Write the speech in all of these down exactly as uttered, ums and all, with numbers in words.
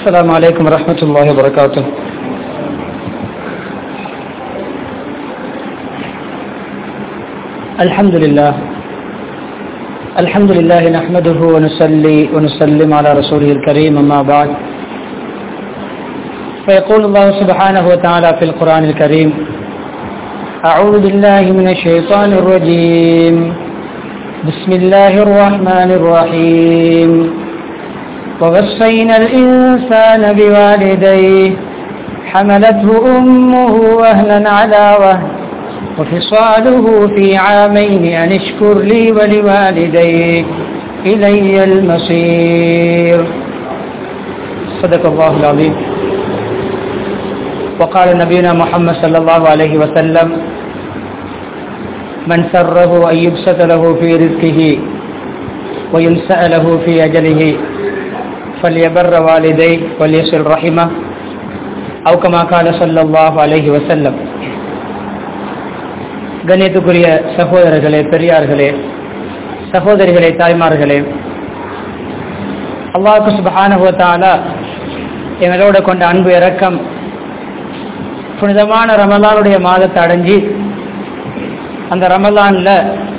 السلام عليكم ورحمة الله وبركاته. الحمد لله الحمد لله نحمده ونصلي ونسلم على رسوله الكريم، أما بعد فيقول الله سبحانه وتعالى في القرآن الكريم: أعوذ بالله من الشيطان الرجيم، بسم الله الرحمن الرحيم. ووصينا الإنسان بوالديه حملته أمه وهنا على وهن وفصاله في عامين أن اشكر لي ولوالديك إلي المصير. صدق الله العظيم. وقال نبينا محمد صلى الله عليه وسلم: من سره أن يبسط له في رزقه وينسأ له في أجله فليبر والديه وليصل رحمه أو كما قال صلى الله عليه وسلم. கண்ணியத்துக்குரிய சகோதரர்களே, பெரியார்களே, சகோதரிகளே, தாய்மார்களே, அல்லாஹ் சுப்ஹானஹு வ தஆலா எங்களோட கொண்ட அன்பு இரக்கம் புனிதமான ரமலானுடைய மாதத்தை அடைஞ்சி அந்த ரமலான்ல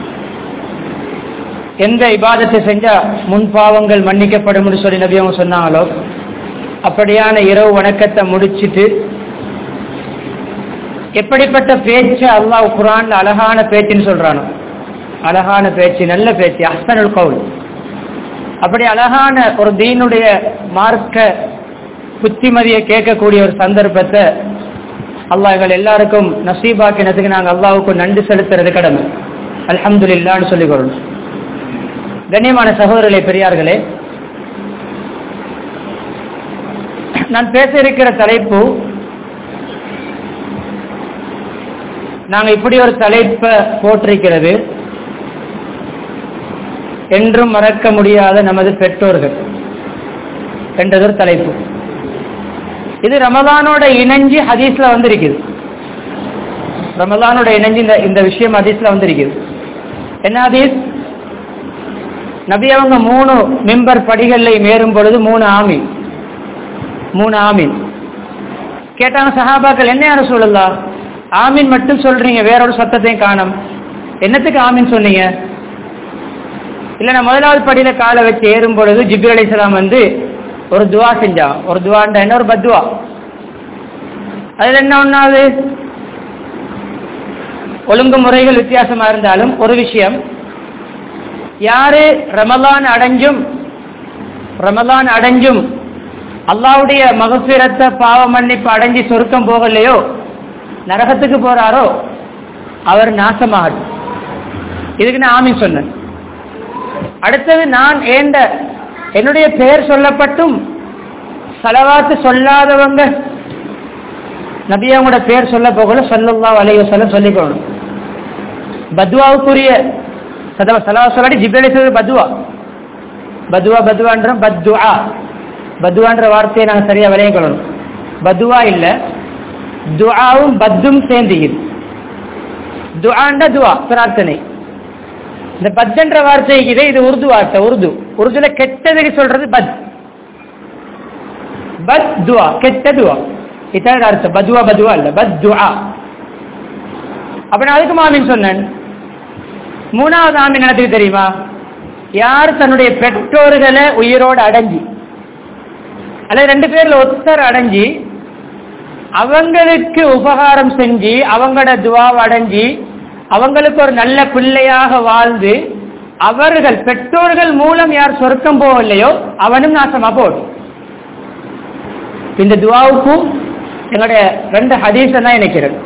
எந்த இபாதத்தை செஞ்சா முன் பாவங்கள் மன்னிக்கப்படும் சொல்லி நபி அவங்க சொன்னாங்களோ அப்படியான இரவு வணக்கத்தை முடிச்சுட்டு எப்படிப்பட்ட பேச்சு அல்லாஹ் குர்ஆன்ல அழகான பேச்சுன்னு சொல்றானோ, அழகான பேச்சு, நல்ல பேச்சு, அஹ்ஸனுல் கவுல், அப்படி அழகான ஒரு தீனுடைய மார்க்க புத்திமதியை கேட்கக்கூடிய ஒரு சந்தர்ப்பத்தை அல்லாஹ் எங்கள் எல்லாருக்கும் நசீபாக்கினதுக்கு நாங்கள் அல்லாஹ்வுக்கு நன்றி செலுத்துறது கடமை. அல்ஹம்துலில்லாஹ்னு சொல்லிக் கொள்ளணும். கண்ணியமான சகோதரர்களே, பெரியார்களே, நான் பேச இருக்கிற தலைப்பு, நாங்கள் இப்படி ஒரு தலைப்பை போட்டிருக்கிறது, என்றும் மறக்க முடியாத நமது பெற்றோர்கள் என்றது ஒரு தலைப்பு. இது ரமலானோட இணைஞ்சி ஹதீஸ்ல வந்திருக்குது. ரமலானோட இணைஞ்சி இந்த இந்த விஷயம் ஹதீஸ்ல வந்திருக்குது. என்ன ஹதீஸ்? நபி அவங்க மூணு மிம்பர் படிகளை மேறும் பொழுது மூணு ஆமீன் மூணு ஆமீன் கேட்டாங்க சஹாபாக்கள். என்ன யாரும் சொல்லலாம், ஆமீன் மட்டும் சொல்றீங்க, வேற ஒரு சத்தத்தையும் காணோம், என்னத்துக்கு ஆமீன் சொன்னீங்க? இல்ல, நான் முதலாவது படியில காலை வச்சு ஏறும் பொழுது ஜிப்ரீல் அலைஹிஸ்ஸலாம் வந்து ஒரு துவா செஞ்சா. ஒரு துவாண்டா என்ன? ஒரு பத்வா. அதுல என்ன ஒன்னாவது, ஒழுங்கு முறைகள் வித்தியாசமா இருந்தாலும் ஒரு விஷயம், யாரு ரமலான் அடைஞ்சும் ரமலான் அடைஞ்சும் அல்லாஹ்வுடைய மகஃபிரத்தை, பாவ மன்னிப்பு அடைஞ்சி சொர்க்கம் போகலையோ, நரகத்துக்கு போறாரோ, அவர் நாசமாகட்டும். இதுக்கு நான் ஆமீன் சொன்னேன். அடுத்தது, நான் ஏண்ட என்னுடைய பெயர் சொல்லப்பட்டும் ஸலவாத்து சொல்லாதவங்க, நபியாவோட பெயர் சொல்ல போகல ஸல்லல்லாஹு அலைஹி வஸல்லம் சொல்லிக்கணும். பத்வாவுக்குரிய சதவ ஸலவாத் சொல்லி ஜிப்ரீல் அலைஹிஸ்ஸலாம் பத்வா பத்வா பத்வான்ற பத்துஆ பத்வான்ற வார்த்தையை நாங்கள் சரியா விளைய கொள்ளணும். பத்வா இல்ல, துஆவும் பத்தும் சேர்ந்துகிறது. துஆண்ட துஆ பிரார்த்தனை. இந்த பத்ன்ற வார்த்தைக்கு இது உருது வார்த்தை. உருது உருதுல கெட்டதுக்கு சொல்றது பத். பத் துஆ, கெட்ட துஆ. இதான் அர்த்தம். பத்வா பத்வா இல்ல, பத் துஆ. அப்ப நான் அதுக்கு ஆமீன் சொன்னேன். மூணாவது ஆமீன் என்னத்துக்கு தெரியுமா? யார் தன்னுடைய பெற்றோர்களை உயிரோடு அடைஞ்சி, அல்லது ரெண்டு பேர்ல ஒருத்தர் அடைஞ்சி அவங்களுக்கு உபகாரம் செஞ்சு அவங்களோட துவாவை அடைஞ்சி அவங்களுக்கு ஒரு நல்ல பிள்ளையாக வாழ்ந்து அவர்கள் பெற்றோர்கள் மூலம் யார் சொர்க்கம் போகலையோ அவனும் நாசமா போடும். இந்த துவாவுக்கும் எங்களுடைய ரெண்டு ஹதீஸ் தான் நினைக்கிறது.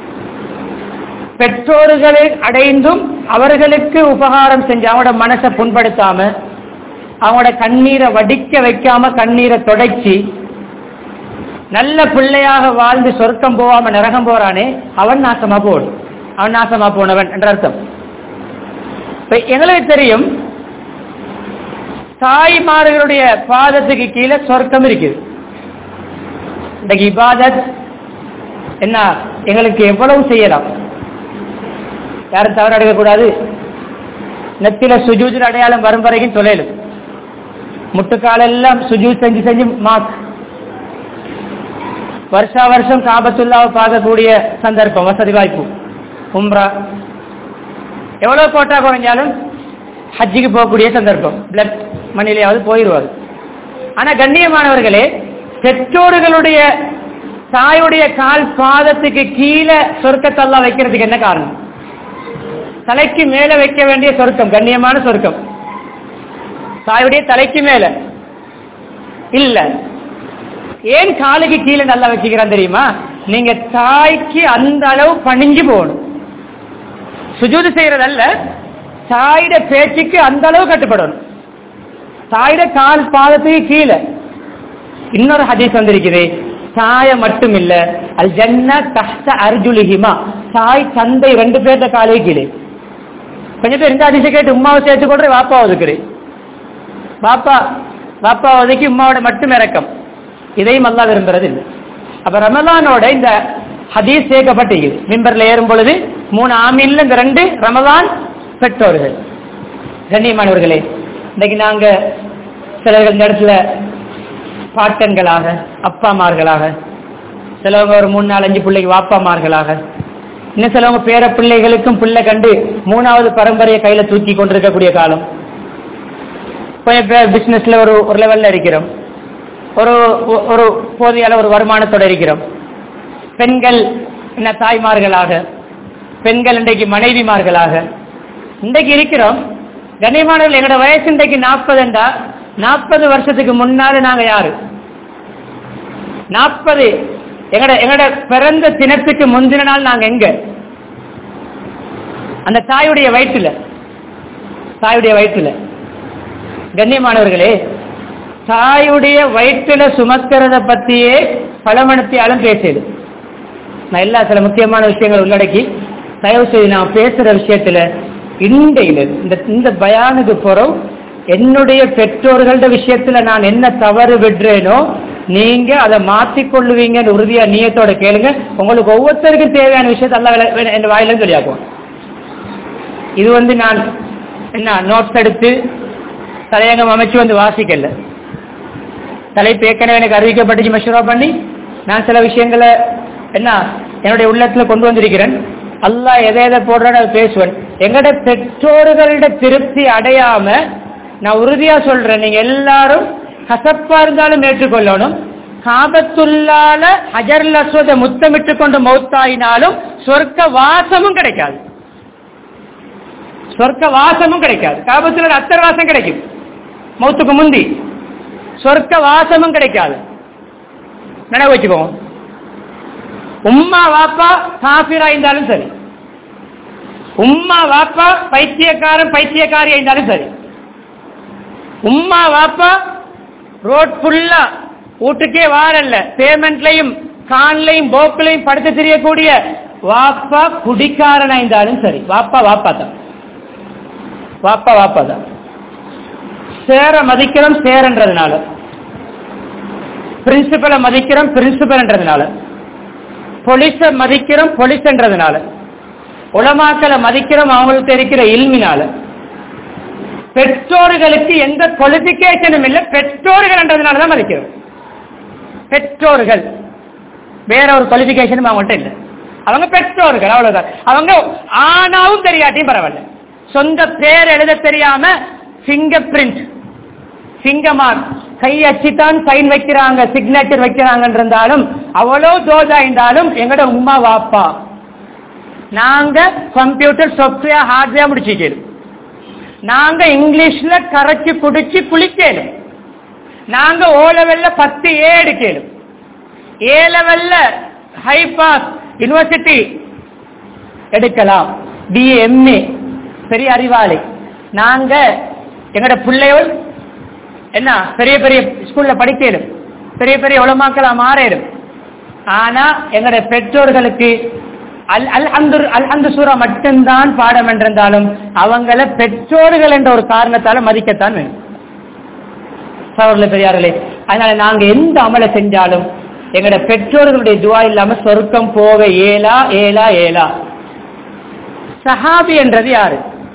பெற்றோர்களை அடைந்தும் அவர்களுக்கு உபகாரம் செஞ்சு அவங்களோட மனசை புண்படுத்தாம, அவங்களோட கண்ணீரை வடிக்க வைக்காம, கண்ணீரை தொடச்சி நல்ல பிள்ளையாக வாழ்ந்து சொர்க்கம் போகாம நரகம் போறானே, அவன் நாசமா போடும். அவன் நாசமா போனவன் என்ற அர்த்தம். எங்களுக்கு தெரியும், தாய்மார்களுடைய பாதத்துக்கு கீழே சொர்க்கம் இருக்குது. இந்த இபாதத் என்ன, எங்களுக்கு எவ்வளவு செய்யலாம், யாரும் தவறு அடையக்கூடாது. நெத்தில சுஜூஜ் அடையாளம் வரும் வரைக்கும் தொலைலும் முட்டுக்காலெல்லாம் சுஜூத் செஞ்சு செஞ்சு மாக் வருஷா வருஷம் காபத்துல்லாவை பார்க்கக்கூடிய சந்தர்ப்பம், வசதி வாய்ப்பு, உம்ரா எவ்வளவு போட்டா குறைஞ்சாலும் ஹஜ்ஜுக்கு போகக்கூடிய சந்தர்ப்பம், பிளட் மணிலையாவது போயிடுவார். ஆனா கண்ணியமானவர்களே, பெற்றோர்களுடைய தாயுடைய கால் பாதத்துக்கு கீழே சொர்க்கத்தை அல்லாஹ் வைக்கிறதுக்கு என்ன காரணம்? தலைக்கு மேல வைக்க வேண்டிய சொர்க்கம், கண்ணியமான சொர்க்கம், தாயுடைய தலைக்கு மேல இல்ல. ஏன் காலுக்கு கீழே நல்லா வச்சுக்கிறான் தெரியுமா? நீங்க தாய்க்கு அந்த அளவு பணிஞ்சு போகணும். சுஜூது செய்யறதல்ல, தாயிட பேச்சுக்கு அந்த அளவு கட்டுப்படணும். தாயிட கால் பாதத்துக்கு கீழே. இன்னொரு ஹதீஸ் வந்திருக்குது, தாய மட்டும் இல்ல, அல் ஜன்னா தஹ்த அர்ஜுலிஹிமா, தாய் தந்தை ரெண்டு பேர்த்த காலே கீழே. கொஞ்சம் பேர் இந்த ஹதீஸை கேட்டு உம்மாவை சேர்த்து கொண்டு வாப்பா ஒதுக்குறேன், பாப்பா பாப்பா ஒதுக்கி உம்மாவோட மட்டும் இறக்கம், இதையும் அல்லாஹ் விரும்புறது இல்லை. அப்ப ரமலானோட இந்த ஹதீஸ் சேர்க்கப்பட்டு மிம்பர்ல ஏறும் பொழுது மூணு ஆமீன்ல இந்த ரெண்டு ரமலான் பெற்றோர்கள். கண்ணியமானவர்களே, இன்னைக்கு நாங்க சிலர்கள் இந்த இடத்துல பாட்டன்களாக, அப்பாமார்களாக, சிலவங்க ஒரு மூணு நாலு அஞ்சு பிள்ளைக்கு வாப்பாமார்களாக, இன்னும் சிலவங்க பேர பிள்ளைகளுக்கும் பிள்ளை கண்டு மூணாவது பரம்பரையை கையில தூக்கி கொண்டிருக்கக்கூடிய காலம். கொஞ்சம் பேர் பிசினஸ்ல ஒரு ஒரு லெவல்ல இருக்கிறோம், ஒரு ஒரு போதிய ஒரு வருமானத்தோட இருக்கிறோம். பெண்கள் என்ன தாய்மார்களாக, பெண்கள் இன்றைக்கு மனைவிமார்களாக இன்றைக்கு இருக்கிறோம். கண்ணியமானவர்கள், எங்களோட வயசு இன்றைக்கு நாற்பதுண்டா, நாற்பது வருஷத்துக்கு முன்னால நாங்க யாரு? நாற்பது எங்கட எங்கட பிறந்த தினத்துக்கு முந்தின நாள் நாங்க எங்க? அந்த தாயுடைய வயிற்றுல, தாயுடைய வயிற்றுல. கண்ணியமானவர்களே, தாயுடைய வயிற்றுல சுமக்கிறத பத்தியே பல மணித்தியாலும் பேசுது. நான் எல்லா சில முக்கியமான விஷயங்கள் உள்ளடக்கி தயவு செய்து நான் பேசுற விஷயத்துல இன்றையில இந்த இந்த பயானுக்கு போறோம், என்னுடைய பெற்றோர்களோட விஷயத்துல நான் என்ன தவறு விடுறேனோ நீங்க அதை மாற்றிக்கொள்ளுவீங்கன்னு உறுதியா நியத்தோட கேளுங்க. உங்களுக்கு ஒவ்வொருத்தருக்கும் தேவையான விஷயத்த எல்லாம் என் வாயில சொல்லியாக்குவோம். இது வந்து நான் என்ன நோட்ஸ் எடுத்து தலையங்கம் அமைச்சு வந்து வாசிக்கல, தலைப்பு ஏற்கனவே எனக்கு அறிவிக்கப்பட்டுச்சு, மஷூரா பண்ணி நான் சில விஷயங்களை என்ன என்னுடைய உள்ளத்துல கொண்டு வந்திருக்கிறேன். அல்லாஹ் எதை எதை போடுறேன்னு அதை பேசுவேன். எங்கட பெற்றோர்களோட திருப்தி அடையாம நான் உறுதியா சொல்றேன், நீங்க எல்லாரும் கசப்பா இருந்தாலும் ஏற்றுக்கொள்ளணும். காபத்துள்ளால ஹஜருல் அஸ்வத முத்தமிட்டு கொண்டு மௌத்தாயினாலும் சொர்க்க வாசமும் கிடைக்காது, சொர்க்க வாசமும் கிடைக்காது. காபத்துல அத்தர் வாசம் கிடைக்கும் மௌத்துக்கு முந்தி, சொர்க்க வாசமும் கிடைக்காது. நினைவு வச்சுக்கோங்க. உம்மா வாப்பா காபிரா இருந்தாலும் சரி, உம்மா வாப்பா பைத்தியக்காரன் பைத்தியக்காரி இருந்தாலும் சரி, உம்மா வாப்பா ரோட் ஃபுல்லா வீட்டுக்கே வாரல்ல பேமெண்ட்லையும் கான்லையும் போக்குலையும் படுத்து தெரியக்கூடிய வாப்பா குடிக்காரனா இருந்தாலும் சரி, வாப்பா வாப்பா தான், வாப்பா வாப்பா தான். சேர மதிக்கிறோம் சேரன்றதுனால, பிரின்சிபலை மதிக்கிறோம் பிரின்சிபல்ன்றதுனால, போலீஸ மதிக்கிறோம் போலீஸ்ன்றதுனால, உலமாக்களை மதிக்கிறோம் அவங்களுக்கு இருக்கிற இல்மினால. பெற்றோர்களுக்கு எந்த குவாலிபிகேஷனும் இல்லை, பெற்றோர்கள் என்றதுனாலதான் மதிக்கிறோம். பெற்றோர்கள் வேற ஒரு குவாலிபிகேஷனும் அவங்கள்ட்ட இல்லை, அவங்க பெற்றோர்கள் அவ்வளவுதான். அவங்க ஆனாவும் தெரியாட்டியும் பரவாயில்ல, சொந்த பேர் எழுத தெரியாம பிங்கர் பிரிண்ட் சிங்கமார் கை அச்சித்தான் சைன் வைக்கிறாங்க, சிக்னேச்சர் வைக்கிறாங்க இருந்தாலும் அவ்வளோ தோதா இருந்தாலும் எங்கட உமா வாப்பா. நாங்க கம்ப்யூட்டர் சாஃப்ட்வேர் ஹார்ட்வேர் முடிச்சுக்கணும், நாங்க இங்கிலீஷ்ல கரைச்சு குடிச்சு குளிக்கணும், நாங்க ஓ லெவல்ல பத்து ஏ எடுக்கணும், ஏ லெவல்ல ஹை பாஸ் யூனிவர்சிட்டி எடுக்கலாம், பிஏ எம்ஏ பெரிய அறிவாளி. நாங்க எங்கட பிள்ளைகள் என்ன பெரிய பெரிய ஸ்கூல்ல படிக்கணும், பெரிய பெரிய உலமாக்களா மாறிடும். ஆனா எங்கட பெற்றோர்களுக்கு அல் அல் அந்த அந்த சூரா மட்டும்தான் பாடம் என்றிருந்தாலும் அவங்கள பெற்றோர்கள் என்ற ஒரு காரணத்தால மதிக்கத்தான் வேணும். சகோதரர்களே பெரியார்களே, அதனால நாங்க எந்த அமலை செஞ்சாலும் எங்கட பெற்றோர்களுடைய துவா இல்லாம சொர்க்கம் போக ஏலா ஏலா ஏலா. சஹாபி என்றது யாரு?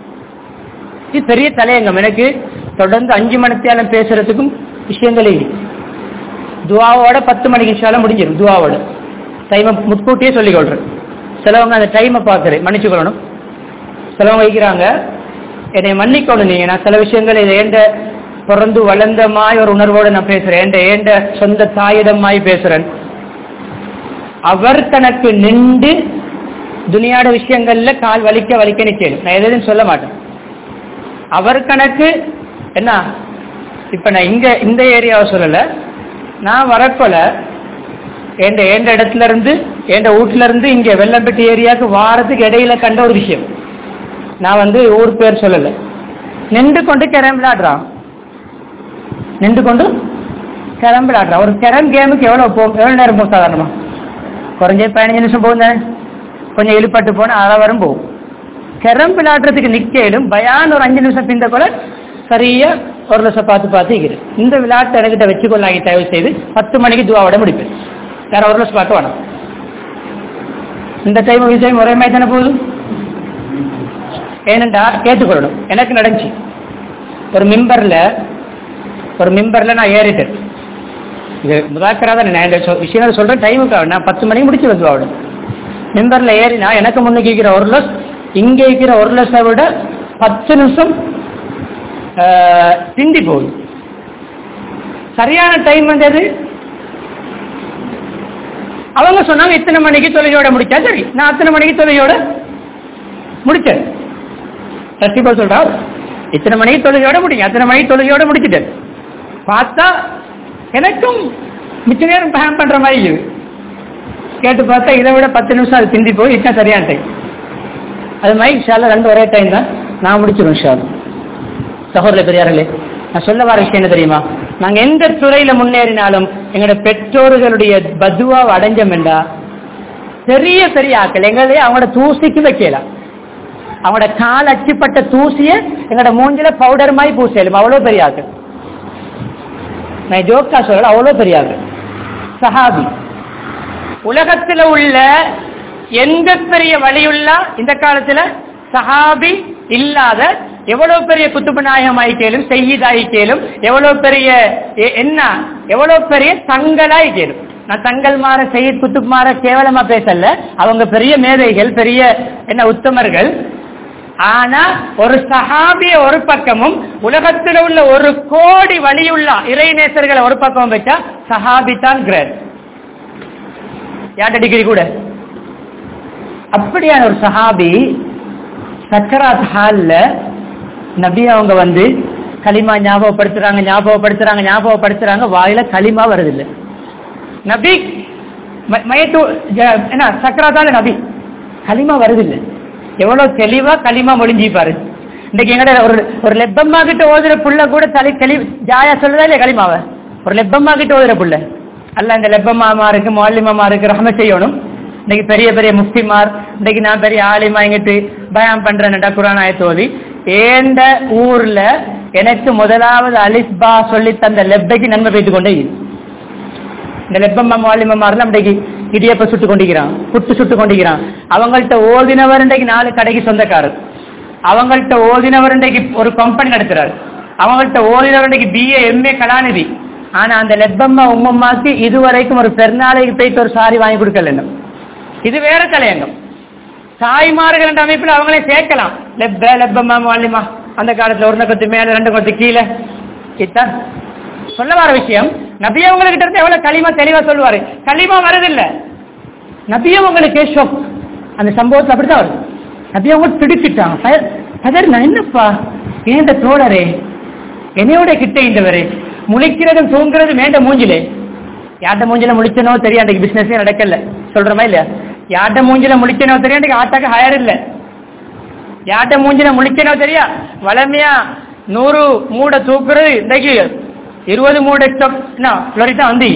இது பெரிய தலையங்கம். எனக்கு தொடர்ந்து அஞ்சு மணித்தியாலம் பேசுறதுக்கும் விஷயங்களே. துவாவோட பத்து மணிக்கு இன்ஷால்லா முடிஞ்சிடும். துவாவோட டைமை முன்கூட்டியே சொல்லிக் கொள்றேன். சிலவங்க அந்த டைமை பார்க்குறேன், மன்னிச்சு கொள்ளணும். சிலவங்க வைக்கிறாங்க, என்னை மன்னிக்கணும் நீங்க, நான் சில விஷயங்கள் இதை ஏண்ட பிறந்து வளர்ந்த மாய் ஒரு உணர்வோடு நான் பேசுறேன், ஏண்ட ஏண்ட சொந்த தாயிடமாய் பேசுறேன். அவர் கணக்கு நின்று துனியாட விஷயங்கள்ல கால் வலிக்க வலிக்க நிச்சயம் நான் எதுவும் சொல்ல மாட்டேன். அவர் கணக்கு என்ன, இப்ப நான் இங்க இந்த ஏரியாவை சொல்லல, நான் வரப்போல எந்த எந்த இடத்துல இருந்து எந்த வீட்டுல இருந்து இங்க வெள்ளம்பட்டி ஏரியாவுக்கு வாரத்துக்கு இடையில கண்ட ஒரு விஷயம். நான் வந்து ஊர் பேர் சொல்லல, நின்று கொண்டு கேரம் விளையாடுறான், நின்று கொண்டு கேரம் விளையாடுறான். ஒரு கேரம் கேமுக்கு எவ்வளவு போகும், எவ்வளவு நேரம் போகும்? சாதாரணமா குறைஞ்ச பதினஞ்சு நிமிஷம் போகும் தானே, கொஞ்சம் இழுப்பட்டு போனா அரை வரும் போகும். கேரம் விளையாடுறதுக்கு நிக்கலும் பயான் ஒரு அஞ்சு நிமிஷம் பிந்த கூட சரியா ஒரு லட்சம் பார்த்து பார்த்து இருக்குது. இந்த விளையாட்டு எனக்கிட்ட வச்சுக்கொள்ளாங்க, தயவு செய்து பத்து மணிக்கு துவாவோட முடிப்பேன். வேற ஒரு லட்சம் பார்த்து வேணும். இந்த டைம் விஷயம் ஒரே மாதிரி தானே போகுது. ஏனென்றா கேட்டுக்கொள்ளணும். எனக்கு நடந்துச்சு, ஒரு மிம்பர்ல ஒரு மிம்பர்ல நான் ஏறிட்டேன். இது முதாக்கரா தான் நான் இந்த விஷயம் சொல்றேன். டைமுக்காக நான் பத்து மணிக்கு முடிச்சு வந்து மிம்பர்ல ஏறினா எனக்கு முன்னுக்கு இருக்கிற ஒரு லட்சம் இங்க இருக்கிற ஒரு லட்சம் விட பத்து நிமிஷம் பிந்தி போகுது. சரியான டைம் வந்தது. அவங்க சொன்னாங்க இத்தனை மணிக்கு தொழுகையோட முடிச்சா சரி, நான் அத்தனை மணிக்கு தொழுகையோட முடிச்சேன். சத்தியமா சொல்றா, இத்தனை மணிக்கு தொழுகையோட முடிங்க, அத்தனை மணிக்கு தொழுகையோட முடிச்சுட்டேன். பார்த்தா எனக்கும் மிச்ச நேரம் பிளான் பண்ற மாதிரி இருக்குது. கேட்டு பார்த்தா இதை விட பத்து நிமிஷம் அது பிந்தி போய் இதுதான் சரியான டைம். அது மாதிரி ஷால ரெண்டு ஒரே டைம் தான் நான் முடிச்சிடும். ஷால் சகோதர பெரியார்களே, நான் சொல்ல வர விஷயம் என்ன தெரியுமா, நாங்க எந்த துறையில முன்னேறினாலும் எங்களோட பெற்றோர்களுடைய பதுவாவை அடைஞ்சோம் என்றா பெரிய பெரிய ஆக்கள் எங்களே அவங்களோட தூசிக்கு வைக்கலாம். அவங்களோட கால் அச்சுப்பட்ட தூசிய எங்களோட மூஞ்சில பவுடர் மாதிரி பூசலும். அவ்வளவு பெரிய ஆக்கள். நான் ஜோக்கா சொல்ல, அவ்வளவு பெரிய ஆக்கள். சஹாபி உலகத்துல உள்ள எந்த பெரிய வழியுள்ள இந்த காலத்துல சஹாபி இல்லாத எவ்வளவு பெரிய குத்துபு நாயகம் ஆயிக்கேலும், செய்யிதாயிக்கேலும், எவ்வளவு பெரிய என்ன எவ்வளவு பெரிய தங்களாயிக்கேலும். நான் தங்கள் மாற செய்யத் குத்துப் மாற கேவலமா பேசல, அவங்க பெரிய மேதைகள், பெரிய என்ன உத்தமர்கள். ஆனா ஒரு சஹாபிய ஒரு பக்கமும் உலகத்தில் உள்ள ஒரு கோடி வழியுள்ள இறைநேசர்களை ஒரு பக்கமும் வச்சா சஹாபி தான் கிரேட். யார்ட டிகிரி கூட. அப்படியான ஒரு சஹாபி சக்கராத் ஹால்ல நபி அவங்க வந்து களிமா ஞாபகப்படுத்துறாங்க ஞாபகப்படுத்துறாங்க ஞாபகப்படுத்துறாங்க வாயில களிமா வருதில்லை. நபி மயத்து என்ன சக்கராத்தால நபி களிமா வருதில்லை. எவ்வளவு தெளிவா களிமா மொழிஞ்சிப்பாரு. இன்னைக்கு எங்கட ஒரு ஒரு லெப்பம்மா கிட்ட ஓதுற புள்ள கூட தலை தெளி ஜாயா சொல்றதா இல்லையா களிமாவை? ஒரு லெப்பம்மா கிட்ட ஓதுற புள்ள அல்ல இந்த லெப்பம்மாமா இருக்கு, மொல்லிமாமா இருக்கு, ரஹ்ம செய்யணும். இன்னைக்கு பெரிய பெரிய முஃப்திமார், இன்னைக்கு நான் பெரிய ஆலிமா இங்கிட்டு பயான் பண்றேன்டா குர்ஆன் ஆயத் ஓதி, ஏண்ட ஊர்ல எனக்கு முதலாவது அலிஸ்பா சொல்லி தந்த லெப்பைக்கு நன்மை பெய்து கொண்டே இந்த லெப்பம்மா மொல்லிமாமா இன்னைக்கு இடியப்ப சுட்டு கொண்டிருக்கிறான், புட்டு சுட்டு கொண்டிருக்கிறான். அவங்கள்ட்ட ஓதினவர் இன்றைக்கு நாலு கடைக்கு சொந்தக்காரர். அவங்கள்ட்ட ஓதினவர் இன்றைக்கு ஒரு கம்பெனி நடத்துறாரு. அவங்கள்ட்ட ஓதினவர் இன்றைக்கு பிஏ எம்ஏ கலாநிதி. ஆனா அந்த லெப்பம்மா உம்மம்மாக்கு இதுவரைக்கும் ஒரு பெருநாளைக்கு போயிட்டு ஒரு சாரி வாங்கி கொடுக்கல. இது வேற தலையங்கம். தாய்மார்கள் என்ற அமைப்பில் அவங்களே சேர்க்கலாம். லெப்ப லெப்பம்மா மொல்லிமா அந்த காலத்துல ஒரு கொத்து மேல ரெண்டு கொத்து கீழே. இதான் சொல்ல வர விஷயம். நபி அவங்ககிட்ட இருந்து எவ்வளவு களிமா தெளிவா சொல்லுவாரு. களிமா வரதில்ல. நபி அவங்களுக்கு ஷோக் அந்த சம்பவத்தில் அப்படித்தான் வருது. நபி அவங்க திடுக்கிட்டாங்க. நான் என்னப்பா ஏண்ட தோழரே, என்னையோட கிட்ட இந்தவரே, முழிக்கிறதும் தூங்குறதும் வேண்ட மூஞ்சிலே. யார்ட மூஞ்சில முழிச்சனோ தெரியும், அன்றைக்கு பிசினஸே நடக்கல. சொல்றமா இல்லையா? யார்ட மூஞ்சில முழிச்சனோ தெரியும், அன்றைக்கு ஆட்டாக்கு ஹயர் இல்ல. யார்ட மூஞ்சில முழிச்சனோ தெரியா, வளமையா நூறு மூட தூக்குறது இன்றைக்கு இருபது மூட தான் வந்து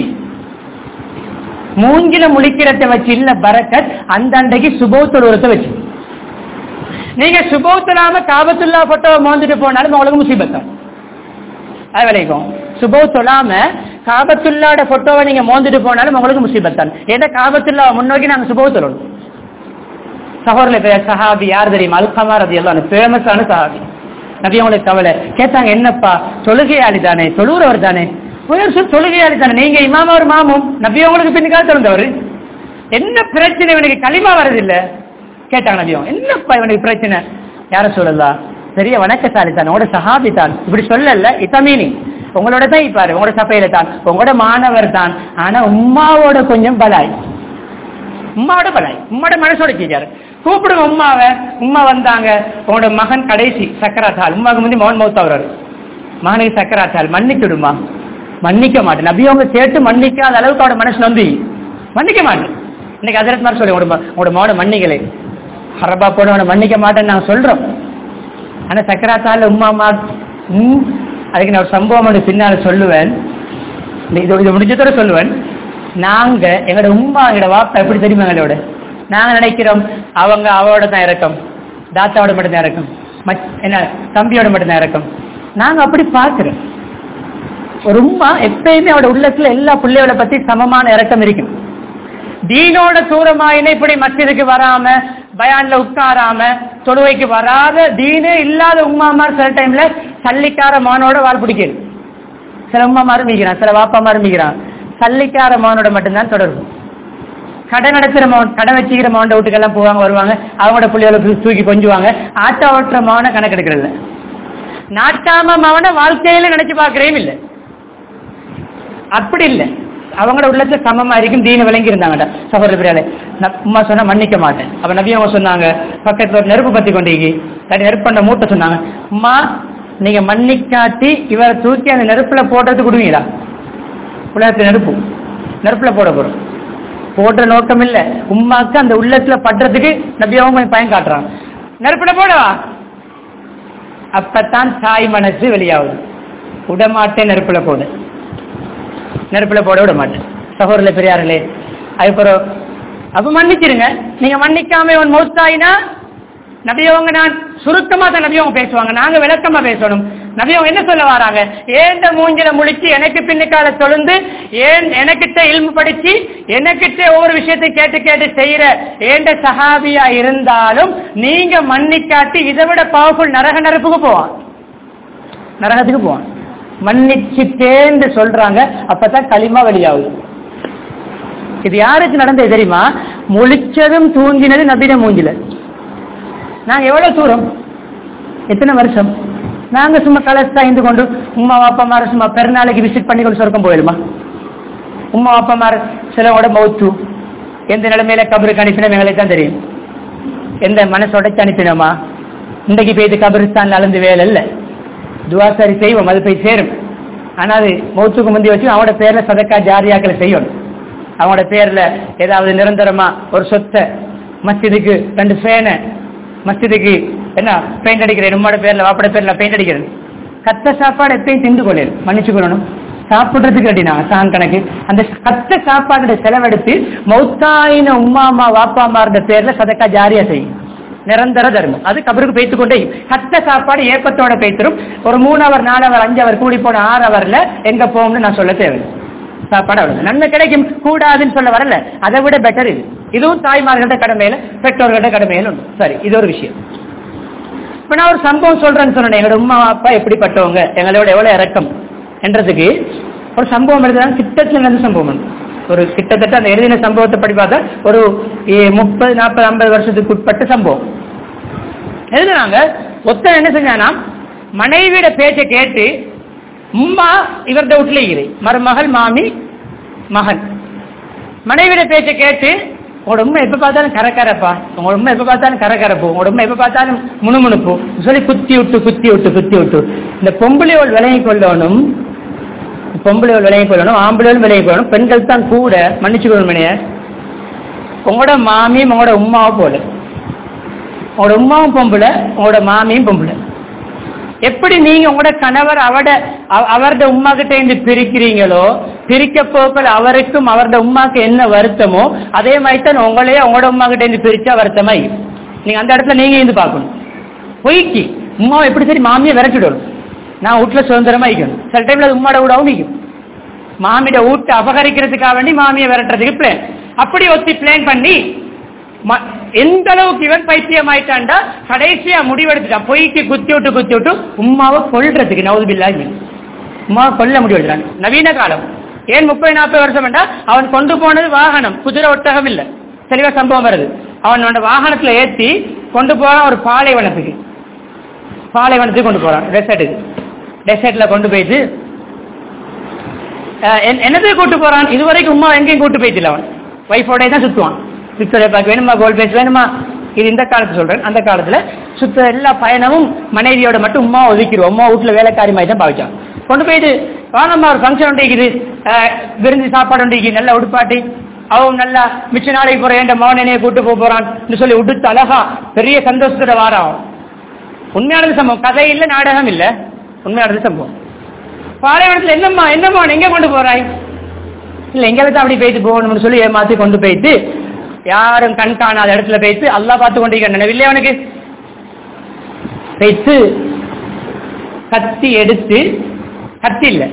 மூஞ்சில முழிக்கிறத வச்சு இல்ல பரக்கத். அந்த அன்றைக்கு சுபோத்தொழுவத்தை வச்சு நீங்க சுபோத்தலாம காபத்துல்லா போட்டோ மோந்துட்டு போனாலும் உங்களுக்கு முசீபத்தம். அது வரைக்கும் சுபோ சொல்லாம காபத்துல்லாட போட்டோவை நீங்க மோந்துட்டு போனாலும் உங்களுக்கு முசீபத்தான். ஏன்னா காபத்துல்லா முன்னோக்கி நாங்க சுபோ சொல்லணும். சஹோர்ல பேர் சஹாபி யார் தெரியுமா? அல்கமா ரலியல்லாஹு அன்ஹு, ஃபேமஸான சஹாபி. நபி அவங்களுக்கு கவலை கேட்டாங்க, என்னப்பா தொழுகையாளி தானே, தொழுறவர் தானே, தொழுகையாளி தானே, நீங்க இமாமா ஒரு மாமும் நபி உங்களுக்கு பின்னுக்காக தொழுந்தவர், என்ன பிரச்சனை இவனுக்கு களிமா வரதில்லை கேட்டாங்க நபியும். என்னப்பா இவனுக்கு பிரச்சனை? யார சொல்லலாம், பெரிய வணக்கசாலி தான், உங்களோட சஹாபி தான், இப்படி சொல்லல இத்தமீனி உங்களோட தான் இப்பாரு, உங்களோட சபையில தான், உங்களோட மாணவர் தான், ஆனா உம்மாவோட கொஞ்சம் பலாய், உம்மாவோட பலாய், உம்மாவோட மனசோட கேட்காரு. கூப்பிடுங்க உம்மாவை. உம்மா வந்தாங்க, உங்களோட மகன் கடைசி சக்கராத்தால், உம்மாவுக்கு முந்தி மகன் மௌத்தாவராரு, மகனுக்கு சக்கராத்தால், மன்னிச்சுடுமா? மன்னிக்க மாட்டேன். நபி அவங்க கேட்டு மன்னிக்காத அளவுக்கு அவட மனசு நம்பி மன்னிக்க மாட்டேன். இன்னைக்கு அதிரத் மாதிரி சொல்லி உங்களோட மகனை மன்னிக்கலை, ஹரபா போட அவனை மன்னிக்க மாட்டேன்னு நாங்க சொல்றோம். ஆனா சக்கராத்தால உம்மா மா உம் அதுக்கு நான் ஒரு சம்பவம் பின்னால சொல்லுவேன், இது முடிஞ்சதோட சொல்லுவேன். நாங்க எங்களோட உம்மா எங்களோட வாப்பா எப்படி தெரியுமா, எங்களோட நாங்க நினைக்கிறோம் அவங்க அவளோட தான் இறக்கம், தாத்தாவோட மட்டும் தான் இறக்கம், என்ன தம்பியோட மட்டும் தான் இறக்கம். நாங்க அப்படி பாக்குறோம். ஒரு உம்மா எப்பயுமே அவட உள்ளத்துல எல்லா பிள்ளையோட பத்தி சமமான இறக்கம் இருக்கும். தீனோட தூரமாயின இப்படி மஸ்ஜிதுக்கு வராம, பயான்ல உட்காராம, தொழுவைக்கு வராத தீனே இல்லாத உம்மாமார் சில டைம்ல சல்லிக்கார மானோட வாழ் பிடிக்கிறது. சில உம்மா அருமிக்கிறான், சில வாப்பா அருமிக்கிறான், சல்லிக்கார மானோட மட்டும்தான் தொடரும். கடை நடத்துற மகன், கடை வச்சுக்கிற மகன் வீட்டுக்கெல்லாம் போவாங்க வருவாங்க, அவங்களோட பிள்ளைகளை தூக்கி கொஞ்சுவாங்க. ஆட்டா ஓட்டுற மகனை கணக்கெடுக்கிறது, நாட்டாம மகனை வாழ்க்கையில நினைச்சு பாக்குறேன் இல்லை. அப்படி இல்லை, அவங்களோட உள்ளத்துல சமமா இருக்கும், தீன விளங்கி இருந்தாங்க. சகோதரர்களே, உம்மா சொன்னா மன்னிக்க மாட்டேன். அப்ப நபி அவங்க சொன்னாங்க, பக்கத்துல ஒரு நெருப்பு பத்தி கொண்டீங்க, நெருப்பு பண்ண மூட்டை சொன்னாங்க, உம்மா நீங்க மன்னிக்காட்டி இவரை தூக்கி அந்த நெருப்புல போடுறது கொடுவீங்களா? உலகத்துல நெருப்பு நெருப்புல போட போறோம், போடுற நோக்கம் இல்ல, உம்மாக்கு அந்த உள்ளத்துல படுறதுக்கு நபி அவங்க பயன் காட்டுறாங்க, நெருப்புல போடவா? அப்பத்தான் தாய் மனசு வெளியாகுது, விடமாட்டேன் நெருப்புல போட, நெருப்புல போட விட மாட்டேன். சகோதரர்களே பெரியார்களே, அதுக்கப்புறம் அப்ப மன்னிச்சிருங்க. நீங்க மன்னிக்காம இவன் மௌத்தாயினா நபியவங்க, நான் சுருக்கமா தான் நபியவங்க பேசுவாங்க, நாங்க விளக்கமா பேசணும். நபியவங்க என்ன சொல்ல வராங்க, ஏந்த மூஞ்சில முழிச்சு எனக்கு பின்னுக்கால தொழுந்து, ஏன் எனக்கிட்ட இல்மு படிச்சு எனக்கிட்ட ஒவ்வொரு விஷயத்தை கேட்டு கேட்டு செய்யற ஏண்ட சஹாபியா இருந்தாலும் நீங்க மன்னிக்காட்டி இதை விட பவர்ஃபுல் நரக நெருப்புக்கு போவான், நரகத்துக்கு போவான். மன்னிச்சுட்டேன்னு சொல்றாங்க, அப்பதான் களிமா வெளியாகுது. இது யாருக்கு நடந்தது தெரியுமா? முழிச்சதும் தூங்கினது நபின மூஞ்சில. நாங்க எவ்வளவு தூரம், எத்தனை வருஷம் நாங்க சும்மா கலசா இருந்து கொண்டு உமா வாப்பா மாற சும்மா பெருநாளைக்கு விசிட் பண்ணி கொண்டு சொர்க்கம் போயிடுமா? உமா வாப்பா மாற சிலவோட மௌத்து எந்த நிலைமையில கபருக்கு அனுப்பினோம் எங்களுக்கு தான் தெரியும். எந்த மனசோட அனுப்பினோமா? இன்றைக்கு போய் கபரிஸ்தான் அளந்து வேலை இல்லை, துவா சரி செய்வோம், அது போய் சேரும். ஆனா அது மௌத்துக்கு முந்தி வச்சு அவனோட பேர்ல சதக்கா ஜாரியாக்களை செய்யணும். அவனோட பேர்ல ஏதாவது நிரந்தரமா ஒரு சொத்தை, மஸ்ஜிதுக்கு ரெண்டு ஃபேனை, மஸ்ஜிதுக்கு என்ன பெயிண்ட் அடிக்கிறேன், உம்மோட பேர்ல வாப்பட பேர்ல பெயிண்ட் அடிக்கிறேன். கத்த சாப்பாடு எப்பயும் திண்டு கொள்ளேன், மன்னிச்சு கொள்ளணும். சாப்பிடுறதுக்கு அப்படின்னா சான் கணக்கு அந்த கத்த சாப்பாடு செலவெடுத்து மௌத்தாயின உம்மாமா வாப்பாமார்ந்த பேர்ல சதக்கா ஜாரியா செய்யும், நிரந்தர தர்மம். அது கபருக்கு பேய்த்து கொண்டே கத்த சாப்பாடு ஏப்பத்தோட பேய்த்தரும். ஒரு மூணு அவர் நாலு அவர் அஞ்சு அவர் கூடி போன ஆறு அவர்ல எங்க போகும்னு நான் சொல்ல தேவை. சாப்பாடு அவ்வளவு நன்மை கிடைக்கும், கூடாதுன்னு சொல்ல வரல, அதை விட பெட்டர் இது. இதுவும் தாய்மார்கள்ட்ட கடமையில, பெற்றோர்கள்ட்ட கடமையில உண்டு. சரி, இது ஒரு விஷயம். இப்ப நான் ஒரு சம்பவம் சொல்றேன்னு சொன்னேன், எங்களோட உமா அப்பா எப்படிப்பட்டவங்க, எங்களோட எவ்வளவு இறக்கம் என்றதுக்கு ஒரு சம்பவம் எழுதுறாங்க. கிட்டத்தட்ட நடந்த சம்பவம், ஒரு கிட்டத்தட்ட அந்த எழுதின சம்பவத்தை படி பார்த்தா ஒரு முப்பது நாற்பது ஐம்பது வருஷத்துக்கு உட்பட்ட சம்பவம் எழுதுறாங்க. ஒருத்தன் என்ன செஞ்சானா, மனைவியோட பேச்சை கேட்டு உம்மா இவர்த வீட்டுல இரு, மருமகள் மாமி மகன், மனைவியோட பேச்சை கேட்டு உங்களோட உண்மை எப்ப பார்த்தாலும் கரக்கரப்பா, உங்களோட உண்மை எப்ப பார்த்தாலும் கரக்கரப்பு, உங்களோட உண்மை எப்ப பார்த்தாலும் முணுமுணுப்பு சொல்லி குத்தி விட்டு குத்தி விட்டு குத்தி விட்டு இந்த பொம்பளையோள் விலகி கொள்ளணும், பொம்பளையோள் விலகி கொள்ளணும், ஆம்பளையோள் விலகி கொள்ளணும், பெண்கள் தான் கூட மன்னிச்சு கொள்ளணும். உங்களோட மாமியும் உங்களோட உமாவும் போல, உங்களோட உமாவும் பொம்பளை, உங்களோட மாமியும் பொம்பளை. எப்படி நீங்க உங்களோட கணவர் அவட அவரது உமா கிட்ட இருந்து பிரிக்கிறீங்களோ, பிரிக்க போக்கள் அவருக்கும் அவரது உமாக்கு என்ன வருத்தமோ அதே மாதிரி தான் உங்களையே உங்களோட உமா கிட்ட இருந்து பிரிச்சா வருத்தமாய் நீங்க அந்த இடத்துல நீங்க இருந்து பார்க்கணும். பொய்க்கு உமாவை எப்படி சரி மாமியை விரட்டிடணும், நான் வீட்டுல சுதந்திரமா இருக்கணும். சில டைம்ல அது உமாட விடாவும் நிற்கும், மாமியோட வீட்டை அபகரிக்கிறதுக்காக வேண்டி மாமியை விரட்டுறதுக்கு பிளான், அப்படி ஒத்தி பிளான் பண்ணி எந்த அளவுக்கு இவன் பைத்தியம் ஆயிட்டான்டா கடைசியா முடிவெடுத்துட்டான், பொய்க்கு குத்தி விட்டு குத்தி விட்டு உம்மாவை கொல்றதுக்கு. நவுதுபில்லாஹி உமா கொல்ல முடிவு. நவீன காலம். ஏன் முப்பது நாற்பது வருஷம் என்றா அவன் கொண்டு போனது வாகனம், குதிரை ஒட்டகம் இல்ல. தெளிவா சம்பவம் வருது. அவனோட வாகனத்துல ஏற்றி கொண்டு போறான் ஒரு பாலைவனத்துக்கு. பாலைவனத்துக்கு கொண்டு போறான், டெசர்ட்டுக்கு. டெசர்ட்ல கொண்டு போயிட்டு என்னது கூட்டு போறான். இதுவரைக்கும் உமா எங்கேயும் கூட்டு போயிட்டு அவன் வைஃபோட தான் சுத்துவான். சுத்தரை பார்க்க வேணுமா, கோல் பேஸ் வேணுமா, இது இந்த காலத்து சொல்றேன். அந்த காலத்துல சுத்த எல்லா பயணமும் மனைவியோட மட்டும் உமா ஒதுக்கிடுவோம். உமா வீட்டுல வேலைக்காரி மாதிரி தான் பாவிச்சான். கொண்டு போயிட்டு வாங்கம்மா ஒரு ஃபங்க்ஷன் ஒன்றிக்குது, விருந்து சாப்பாடு ஒன்றிக்கு, நல்லா உடுப்பாட்டி அவன் நல்லா மிச்ச நாளைக்கு போற என் மகனையே கூட்டு போக போறான்னு சொல்லி உடுத்து அழகா பெரிய சந்தோஷத்தோட வாரம். உண்மையானது சம்பவம், கதை இல்ல, நாடகம் இல்ல, உண்மையானது சம்பவம். பாலைவனத்துல என்னம்மா என்னம்மா எங்க கொண்டு போறாய்? இல்ல எங்களுக்கு அப்படி போயிட்டு போகணும்னு சொல்லி ஏமாத்தி கொண்டு போயிட்டு யாரும் கண் காணாத இடத்துல போயிட்டு அல்லா பார்த்து கொண்டிருக்க நினைவில்லை அவனுக்கு. போயிட்டு கத்தி எடுத்து, கத்தி இல்ல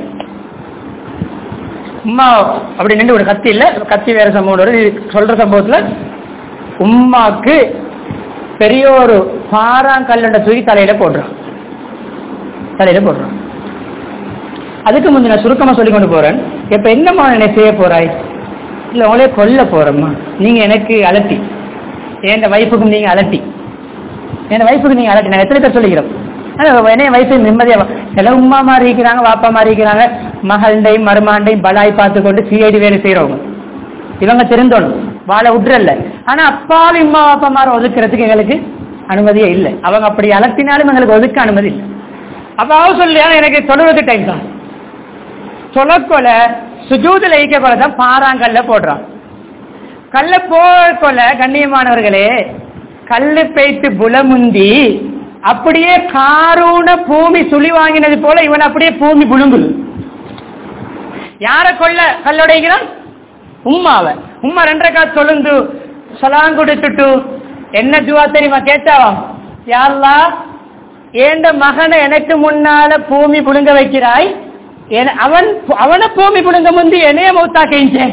உம்மா அப்படி நின்று ஒரு கத்தி இல்ல, கத்தி வேற சம்பவம் வருது. சொல்ற சம்பவத்துல உம்மாக்கு பெரிய ஒரு பாறாங்கல்ல தூக்கி தலையில போடுறான், தலையில போடுறான். அதுக்கு முந்தைய நான் சுருக்கமா சொல்லி கொண்டு போறேன். இப்ப என்னம்மா என்ன செய்ய போறாய்? இல்ல உங்களே கொல்ல போறம்மா, நீங்க எனக்கு அலட்டி, என் வைஃபுக்கும் நீங்க அலட்டி, என் வைஃபுக்கு நீங்க அலட்டி. நான் எத்தனை பேர் சொல்லிக்கிறோம், என்ன வயசு நிம்மதியா சில உமா மாதிரி இருக்கிறாங்க, வாப்பா மாதிரி இருக்கிறாங்க, மகள்டையும் மருமாண்டையும் பலாய் பார்த்து கொண்டு சிஐடி வேலை செய்யறவங்க. இவங்க தெரிந்தோணும், வாழை விட்டுறல. ஆனா அப்பாவும் உமா வாப்பா மாதிரி ஒதுக்குறதுக்கு எங்களுக்கு அனுமதியே இல்லை. அவங்க அப்படி அலட்டினாலும் எங்களுக்கு ஒதுக்க அனுமதி இல்லை. அப்ப அவ சொல்லியா எனக்கு சொல்லுறது டைம் தான். சொல்லக்கொல சுஜூதுல ஈக்கொலை தான் பாறாங்கல்ல போடுறான். கல்ல போல கண்ணியமானவர்களே, கல்லு பேய்த்து புலமுந்தி அப்படியே காரூன பூமி சுழி வாங்கினது போல இவன் அப்படியே பூமி புழுங்குது. யார கொல்ல கல்லொடைகிறான்? உம்மாவ. உம்மா ரெண்டரை காத்து சொல்லுந்து சொலாங் கொடுத்துட்டு என்ன துவா தெரியுமா கேட்டாவாம்? யா அல்லாஹ், ஏண்ட மகனை எனக்கு முன்னால பூமி புழுங்க வைக்கிறாய், அவன் அவனை பூமி புழுங்க முந்தி என்னைய மௌத்தா கேஞ்சேன்.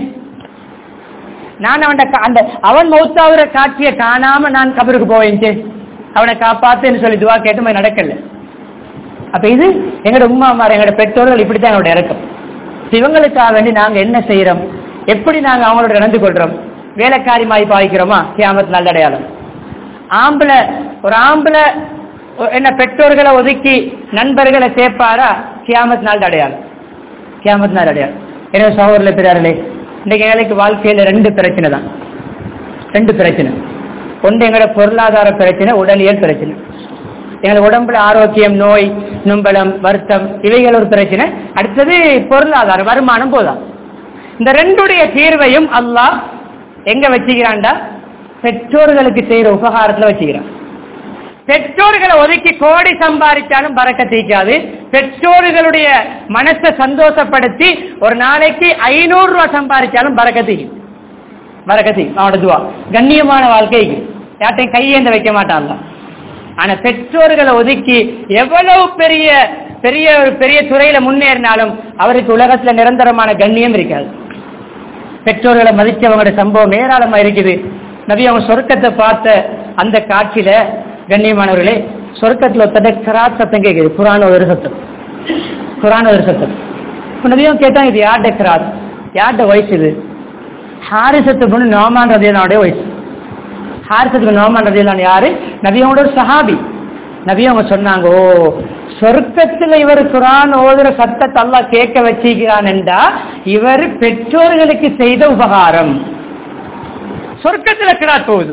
நான் அவன் அந்த அவன் மௌத்தாவுற காட்சியை காணாம நான் கபருக்கு போவேன், அவனை காப்பாத்துன்னு சொல்லி துவா கேட்டு நடக்கல. அப்ப இது எங்களோட உம்மா மாற எங்களோட பெற்றோர்கள் இப்படித்தான் எங்களோட இறக்கம். இவங்களுக்காக வேண்டி நாங்க என்ன செய்யறோம், எப்படி நாங்க அவங்களோட நடந்து கொள்றோம்? வேலைக்காரி மாய் பாய்க்கிறோமா? கியாமத் நல்ல அடையாளம். ஆம்பளை ஒரு ஆம்பளை என்ன பெற்றோர்களை ஒதுக்கி நண்பர்களை சேர்ப்பாரா? கியாமத் நாள் அடையாளம், கியாமத் நாள் அடையாளம். எனவே சகோதரர்களே பெரியார்களே, இன்னைக்கு எங்களுக்கு வாழ்க்கையில ரெண்டு பிரச்சனை தான், ரெண்டு பிரச்சனை. ஒன்று எங்களோட பொருளாதார பிரச்சனை, உடலியல் பிரச்சனை. எங்களோட உடம்புல ஆரோக்கியம், நோய், நும்பலம், வருத்தம், இவைகள் ஒரு பிரச்சனை. அடுத்தது பொருளாதார வருமானம் போதான். இந்த ரெண்டுடைய தீர்வையும் அல்லாஹ் எங்க வச்சுக்கிறான்டா? பெற்றோர்களுக்கு செய்யற உபகாரத்துல வச்சுக்கிறான். பெற்றோர்களை ஒதுக்கி கோடி சம்பாதிச்சாலும் பறக்கத்தீக்காது. பெற்றோர்களுடைய மனசை சந்தோஷப்படுத்தி ஒரு நாளைக்கு ஐநூறு ரூபாய் சம்பாதிச்சாலும் பறக்கத்தீக்கும், பறக்கத்தி அவனோட துவா. கண்ணியமான வாழ்க்கைக்கு யார்ட்டையும் கையேந்த வைக்க மாட்டான். ஆனா பெற்றோர்களை ஒதுக்கி எவ்வளவு பெரிய பெரிய பெரிய துறையில முன்னேறினாலும் அவருக்கு உலகத்துல நிரந்தரமான கண்ணியம் இருக்காது. பெற்றோர்களை மதிச்சவங்களோட சம்பவம் ஏராளமா இருக்குது. நபி அவங்க சொர்க்கத்தை பார்த்த அந்த காட்சியில கண்ணியமானவர்களே, சொர்க்கத்துல தடக்கராத் சத்தம் கேட்குது. குரான் ஒரு சத்தம், குரான் ஒரு சத்தம். நபியும் கேட்டாங்க, இது யார்ட கராத், யார்ட வயசு? இது ஹாரிசத்து பொண்ணு நோமான் ரதியல்லானுடைய வயசு. ஹாரிசத்துக்கு நோமான் ரதியல்லான் யாரு? நபியோட ஒரு சஹாபி. நபி அவங்க சொன்னாங்க, ஓ சொர்க்கத்துல இவர் குரான் ஓதுற சத்தத்தை அல்லாஹ் கேட்க வச்சிருக்கிறான் என்றா இவர் பெற்றோர்களுக்கு செய்த உபகாரம். சொர்க்கத்துல கிராத் போகுது.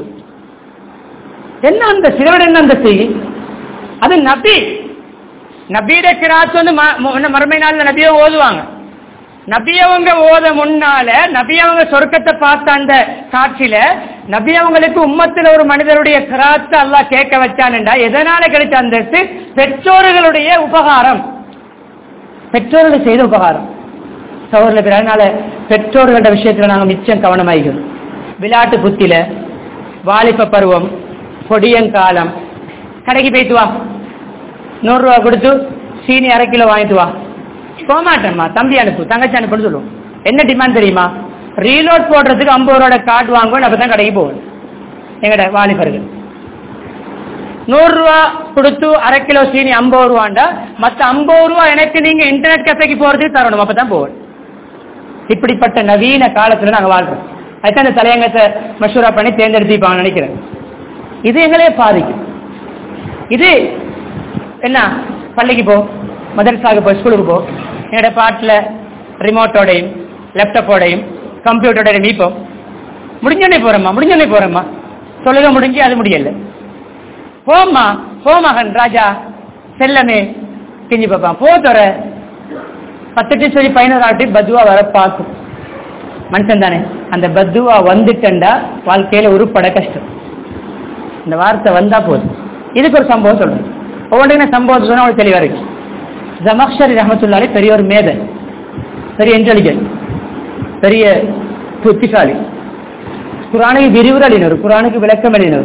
என்ன அந்த சிறுவன், என்ன அந்த செய்தி? அது நபி, நபியிட கிராத் வந்து மறுமை நாள்ல நபியை ஓதுவாங்க. நபி அவங்க ஓத முன்னால நபி அவங்க சொர்க்கத்தை பார்த்த அந்த காட்சியில நபி அவங்களுக்கு உம்மத்துல ஒரு மனிதருடைய கிராத்தை அல்லாஹ் கேட்க வச்சான்டா எதனால கிடைச்ச அந்த பெற்றோர்களுடைய உபகாரம், பெற்றோர்கள் செய்த உபகாரம். சகோதரர்கள், அதனால பெற்றோர்களோட விஷயத்துல நாங்க மிச்சம் கவனமாயிக்கணும். விளையாட்டு புத்தில, வாலிப பருவம், பொடியங்காலம், கடைக்கு போயிட்டு வா, நூறு ரூபா கொடுத்து சீனி அரை கிலோ வாங்கிட்டு வா. போமாட்டேம்மா, தம்பி அனுப்பு, தங்கச்சி அனுப்புன்னு சொல்லுவோம். என்ன டிமாண்ட் தெரியுமா? ரீலோட் போடுறதுக்கு ஐம்பது ரூபாய் கார்டு வாங்குவோம், அப்பதான் கடைக்கு போவோம். எங்கட வாலிபர்கள் நூறு ரூபா கொடுத்து அரை கிலோ சீனி ஐம்பது ரூபாண்டா மத்த ஐம்பது ரூபா எனக்கு நீங்க இன்டர்நெட் கஃபேக்கு போறதுக்கு தரணும், அப்பதான் போவோம். இப்படிப்பட்ட நவீன காலத்துல நாங்க வாழ்றோம். அதுதான் இந்த தலையங்கத்தை மஷூரா பண்ணி தேர்ந்தெடுத்திப்பாங்க நினைக்கிறேன். இது எங்களே பாதிக்கும். இது என்ன, பள்ளிக்கு போ, மதரசாவுக்கு போ, ஸ்கூலுக்கு போ, என்னோட பாட்டில் ரிமோட்டோடையும் லேப்டாப்போடையும் கம்ப்யூட்டரோடையும் மீப்போம். முடிஞ்சோடனே போறேம்மா முடிஞ்சோடனே போறேம்மா சொல்லுங்க, முடிஞ்சு அது முடியல. போம்மா போ மகன் ராஜா செல்லமே கிஞ்சி பார்ப்பான், போ தோற பத்து சொல்லி பதினோரு ஆட்டி பத்துவா வர பார்க்கும். மனுஷன் தானே, அந்த பத்துவா வந்துட்டா வாழ்க்கையில உருப்பட கஷ்டம். இந்த வார்த்தை வந்தா போதும். இதுக்கு ஒரு சம்பவம் சொல்றேன். ஒவ்வொன்றையும் சம்பவத்தை சொன்னா அவங்களுக்கு தெளிவா இருக்கு. ஜமக்ஷரி ரஹமத்துல்லாஹி பெரிய ஒரு மேதை, பெரிய இன்டெலிஜென்ட், பெரிய புத்திசாலி, குர்ஆனுக்கு விரிவுரை எழுதினவர், குர்ஆனுக்கு விளக்கம் எழுதினவர்,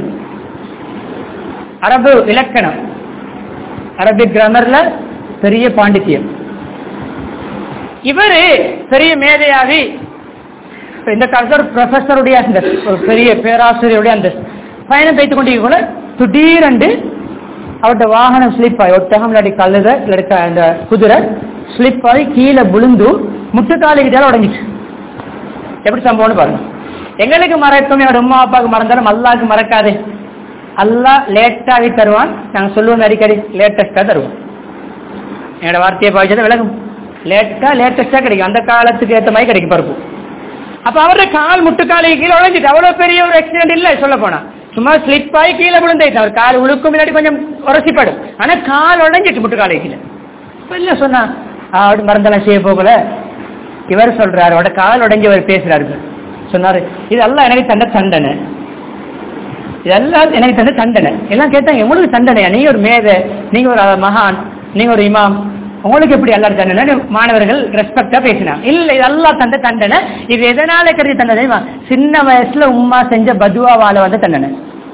அரபு இலக்கணம் அரபிக் கிராமர்ல பெரிய பாண்டித்யம். இவரு பெரிய மேதையாகி இந்த காலத்தில் ஒரு ப்ரொஃபஸருடைய அந்த ஒரு பெரிய பேராசிரியருடைய அந்த பயணம் வைத்துக் கொண்டிருக்க திடீரென்று அவருடைய வாகனம் ஸ்லிப் ஆகி, ஒட்டகம் இல்லாட்டி கழுத இல்லாட்டி அந்த குதிரை ஸ்லிப் ஆகி கீழே விழுந்து முட்டுக்காலி கிட்டால உடஞ்சிச்சு. எப்படி சம்பவம்னு பாருங்க. எங்களுக்கு மறக்கும், என்னோட அம்மா அப்பாவுக்கு மறந்தாலும் அல்லாவுக்கு மறக்காதே. அல்லாஹ் லேட்டாகி தருவான். நாங்கள் சொல்லுவோம் அடிக்கடி லேட்டஸ்டா தருவோம். என்னோட வார்த்தையை பாய்ச்சதை விலகும். லேட்டா லேட்டஸ்டா கிடைக்கும், அந்த காலத்துக்கு ஏற்ற மாதிரி கிடைக்கும் பருப்பு. அப்ப அவருடைய கால் முட்டுக்காலி கீழே உழைஞ்சிட்டு, அவ்வளவு பெரிய ஒரு ஆக்சிடென்ட் இல்லை சொல்ல போனா, சும்மா ஸ்லிப் ஆகி கீழே விழுந்தாயிட்டு. அவர் கால் உழுக்கும் இல்லாட்டி கொஞ்சம் உரசிப்படும், ஆனா கால் உடஞ்சிட்டு முட்டுக்காலி கீழே. இல்ல சொன்னா அப்படி மறந்தெல்லாம் செய்ய போகல. இவர் சொல்றாரு, அவரோட கால் உடஞ்சவர் பேசுறாரு, சொன்னாரு இதெல்லாம் எனக்கு தந்த தண்டனை, இதெல்லாம் எனக்கு தந்த தண்டனை. எல்லாம் கேட்டாங்க, உங்களுக்கு தண்டனையா? நீங்க ஒரு மேதை, நீங்க ஒரு மகான், நீங்க ஒரு இமாம், உங்களுக்கு எப்படி எல்லாரும் தண்டனை? மாணவர்கள் ரெஸ்பெக்டா பேசினாங்க. இல்ல இதெல்லாம் தந்த தண்டனை. இது எதனால கருதி தண்டனை? சின்ன வயசுல உம்மா செஞ்ச பதுவாவால வந்த தண்டனை.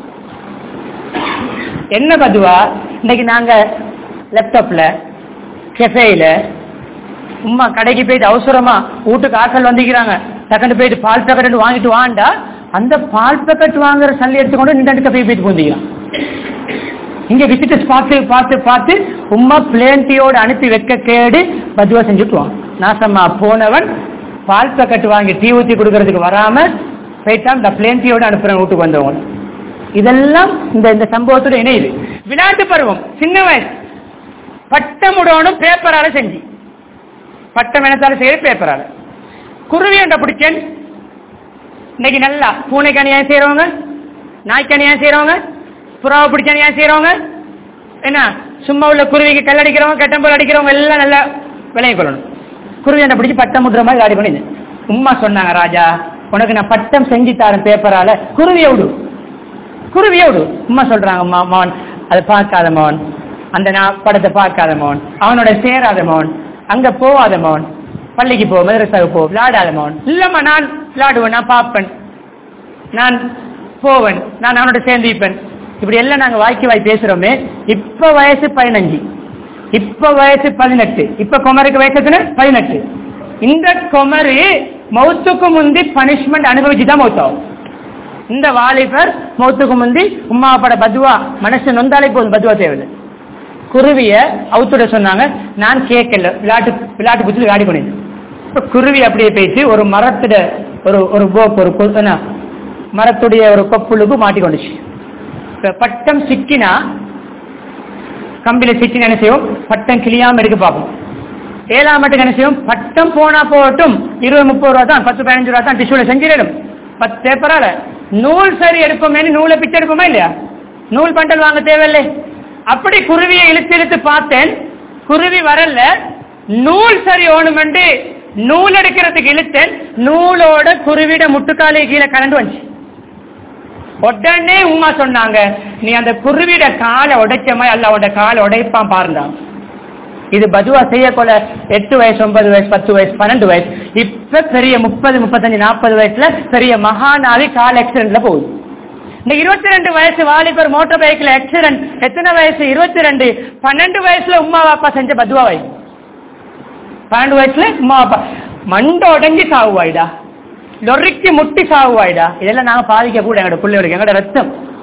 என்ன பதுவா? இன்னைக்கு நாங்க லேப்டாப்ல கெஃபேல உம்மா கடைக்கு போயிட்டு அவசரமா வீட்டுக்கு ஆட்கள் வந்துக்கிறாங்க, டக்குன்னு போயிட்டு பால் பேக்கெட் வாங்கிட்டு வாண்டா, அந்த பால் பேக்கெட் வாங்குற சல்லி எடுத்துக்கொண்டு நின்று கஃபே போயிட்டு போந்திக்கிறான். இங்க விசிட்டர்ஸ் பார்த்து பார்த்து பார்த்து உம்மா பிளேன்டியோடு அனுப்பி வைக்க கேடு பதுவா செஞ்சுட்டுவான். நாசமா போனவன் பால் பேக்கெட் வாங்கி டீ ஊற்றி கொடுக்கறதுக்கு வராம போயிட்டான், இந்த பிளேன்டியோடு அனுப்புறேன் வீட்டுக்கு வந்தவங்க. இதெல்லாம் இந்த இந்த சம்பவத்தோட இணையுது. விளையாட்டு பருவம், சின்ன வயசு, பட்டமுடனும் பேப்பரால செஞ்சு, பட்டம் எனத்தால செய்ய பேப்பரால. குருவி என்ற பிடிச்சேன். இன்னைக்கு நல்லா பூனைக்கு அநியாயம் செய்யறவங்க, நாய்க்கு அநியாயம் செய்யறவங்க, புறாவை பிடிச்ச அநியாயம் செய்யறவங்க, என்ன சும்மா உள்ள குருவிக்கு கல்லடிக்கிறவங்க, கட்டம்போல் அடிக்கிறவங்க எல்லாம் நல்லா விளைய கொள்ளணும். குருவி என்ற பிடிச்சி பட்டம் முடுற மாதிரி காடி பண்ணி உம்மா சொன்னாங்க, ராஜா உனக்கு நான் பட்டம் செஞ்சு தரேன் பேப்பரால, குருவியை விடு, குருவியை விடு. உம்மா சொல்றாங்க, மோன் அதை பார்க்காத மோன், அந்த படத்தை பார்க்காத மோன், அவனோட சேராத மோன், அங்க போவாத மோன், பள்ளிக்கு போ, மதரசாவுக்கு போ, விளையாடாத மோன். இல்லம்மா நான் விளையாடுவேன், நான் பார்ப்பேன், நான் போவேன், நான் அவனோட சேர்ந்திப்பேன். இப்படி எல்லாம் நாங்க வாய்க்கு வாய் பேசுறோமே. இப்ப வயசு பதினஞ்சு, இப்ப வயசு பதினெட்டு, இப்ப குமருக்கு வயசு பதினெட்டு. இந்த குமரு மௌத்துக்கு முந்தி பனிஷ்மெண்ட் அனுபவிச்சுதான் மௌத்தாகும். இந்த வாலிபர் மௌத்துக்கு முந்தி உம்மா பட பதுவா மனசு நொந்தாலே போதும், பதுவா தேவையில்லை. குருவிய அவுத்துட சொன்னாங்க, நான் கேட்கல, விளையாட்டு விளையாட்டு புத்தி விளையாடி பண்ணிட்டேன். இப்ப குருவி அப்படியே பேசி ஒரு மரத்துட ஒரு ஒரு போக் ஒரு மரத்துடைய ஒரு கொப்புளுக்கு மாட்டிக்கொண்டுச்சு. பட்டம் சிக்கினா, கம்பியில சிக்கின என்ன செய்யும், பட்டம் கிளியாம எடுக்க பார்ப்போம். ஏழாம் மட்டும் என்ன செய்யும், பட்டம் போனா போகட்டும், இருபது முப்பது ரூபா தான், பத்து பதினஞ்சு ரூபா தான், டிஷ்யூல செஞ்சிடும், பத்து பேப்பரால நூல் சரி எடுப்போமே, நூலை பிச்சை எடுப்போமா இல்லையா, நூல் பண்டல் வாங்க தேவையில்லை. அப்படி குருவியை இழுத்து இழுத்து பார்த்தேன், குருவி வரல. நூல் சரி ஓணுமெண்டு நூல் எடுக்கிறதுக்கு இழுத்தேன், நூலோட குருவிட முட்டுக்காலை கீழே கலந்து வந்துச்சு. உடனே உமா சொன்னாங்க, நீ அந்த குருவிட காலை உடைச்ச மாதிரி அல்லாவோட காலை உடைப்பான் பாருங்க. இது பதுவா செய்ய கொள்ள எட்டு வயசு, ஒன்பது வயசு, பத்து வயசு, பன்னெண்டு வயசு, இப்ப பெரிய முப்பது முப்பத்தஞ்சு நாற்பது வயசுல பெரிய மகானாவி கால் ஆக்சிடென்ட்ல போகுது. இந்த இருபத்தி ரெண்டு வயசு வாலிபர் மோட்டார் பைக்ல ஆக்சிடென்ட், எத்தனை வயசு, இருபத்தி ரெண்டு, பன்னெண்டு வயசுல உமா பாப்பா செஞ்ச பதுவா வயசு, பன்னெண்டு வயசுல உமா பாப்பா மண்ட உடஞ்சி சாவுவாயிடா, லொரிக்கு முட்டி சாவுவாயிடா. இதெல்லாம் நாங்க பாதிக்க கூட எங்களோட பிள்ளைகளுக்கு, எங்களோட ரத்தம்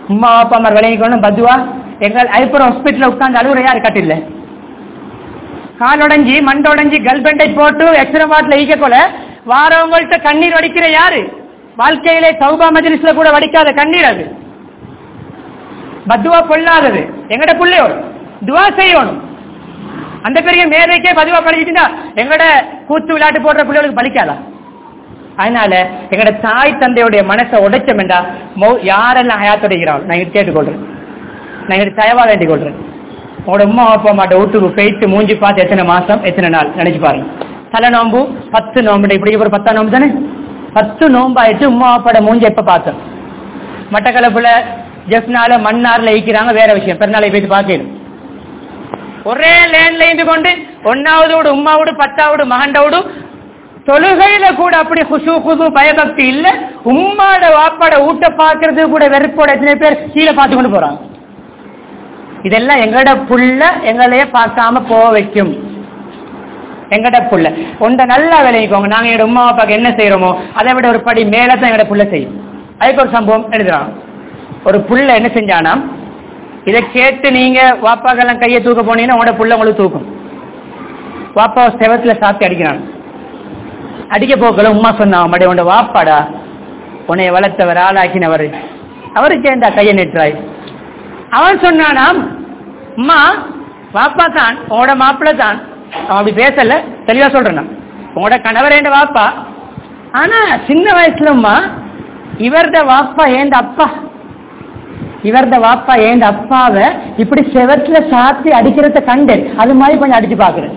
உமா அப்பா அம்மா விளங்கிக்கணும். பத்துவா எங்கள் ஐப்பர் ஹாஸ்பிட்டல் உட்கார்ந்து அழுகுற யாரு கட்டில்ல கால் உடஞ்சி மண்டொடஞ்சி கல்பெண்டை போட்டு எக்ஸ்ரே வாட்ல ஈக்க கொல வாரவங்கள்ட்ட கண்ணீர் வடிக்கிற யாரு? வாழ்க்கையிலே தௌபா மஜ்லிஸ்ல கூட வடிக்காத கண்ணீர் அது. பத்துவா பொல்லாதது. எங்கட பிள்ளையோட துவா செய்யணும். அந்த பெரிய மேதைக்கே பதுவா பழிச்சுட்டா எங்கட கூத்து விளையாட்டு போடுற பிள்ளைகளுக்கு பலிக்காதா? அதனால எங்கட தாய் தந்தையுடைய மனசை உடைச்சம் என்றா யாரெல்லாம் ஹயாத்துடைகிறாள் நான் கேட்டுக்கொள்றேன். நான் எங்க தயவா வேண்டிக் கொள்றேன். உங்களோட உமா அப்பா மாட்ட வீட்டுக்கு போயிட்டு மூஞ்சி பார்த்து எத்தனை மாசம் எத்தனை நாள் நினைச்சு பாருங்க. தலை நோம்பு பத்து நோம்பு இப்படி ஒரு பத்தாம் நோம்பு தானே. பத்து நோம்பாயிட்டு உமா அப்பாட மூஞ்சி எப்ப பார்த்தோம். மட்டக்களப்புல ஜெஃப்னால மன்னார்ல ஈக்கிறாங்க வேற விஷயம். பெருநாளை போயிட்டு பார்க்கணும். ஒரே லேண்ட்ல இருந்து கொண்டு ஒன்னாவது உம்மாவோடு பத்தாவது மகண்டோடு தொழுகையில கூட அப்படி குசு குசு பயபக்தி இல்ல. உம்மாட வாப்பாட ஊட்ட பாக்குறது கூட வெறுப்போட எத்தனை பேர் கீழே பார்த்து கொண்டு போறாங்க. இதெல்லாம் எங்கட புள்ள எங்களையே பார்க்காம போக வைக்கும். எங்கட புள்ள ஒன்றை நல்லா விளைவிக்கோங்க. நாங்க எங்க உமா அப்பாக்கு என்ன செய்யறோமோ அதை விட ஒரு படி மேலதான் எங்கட புள்ள செய்யும். அதுக்கு ஒரு சம்பவம் எழுதுறான். ஒரு புள்ள என்ன செஞ்சானா, இதை கேட்டு நீங்க வாப்பாக்கெல்லாம் கையை தூக்க போனீங்கன்னா உங்களோட புள்ள உங்களுக்கு தூக்கும். வாப்பா செவத்துல சாப்பிட்டு அடிக்கிறான். அடிக்க போக்கல உமா சொன்னான், மடைய உண்ட வாப்பாடா உன்னைய வளர்த்தவர் ஆளாக்கினவர் அவருக்கு ஏண்டா கையை நிற்றாய். அவன் சொன்னானாம், அம்மா வாப்பா தான் உங்களோட மாப்பிள்ள தான். அவன் அப்படி பேசல, தெளிவா சொல்றான். உங்களோட கணவர் ஏண்ட வாப்பா, ஆனா சின்ன வயசுல அம்மா இவர்த வாப்பா ஏண்ட அப்பா, இவர்த வாப்பா ஏண்ட அப்பாவை இப்படி செவத்துல சாத்தி அடிக்கிறத கண்டேன். அது மாதிரி கொஞ்சம் அடிச்சு பாக்குறேன்.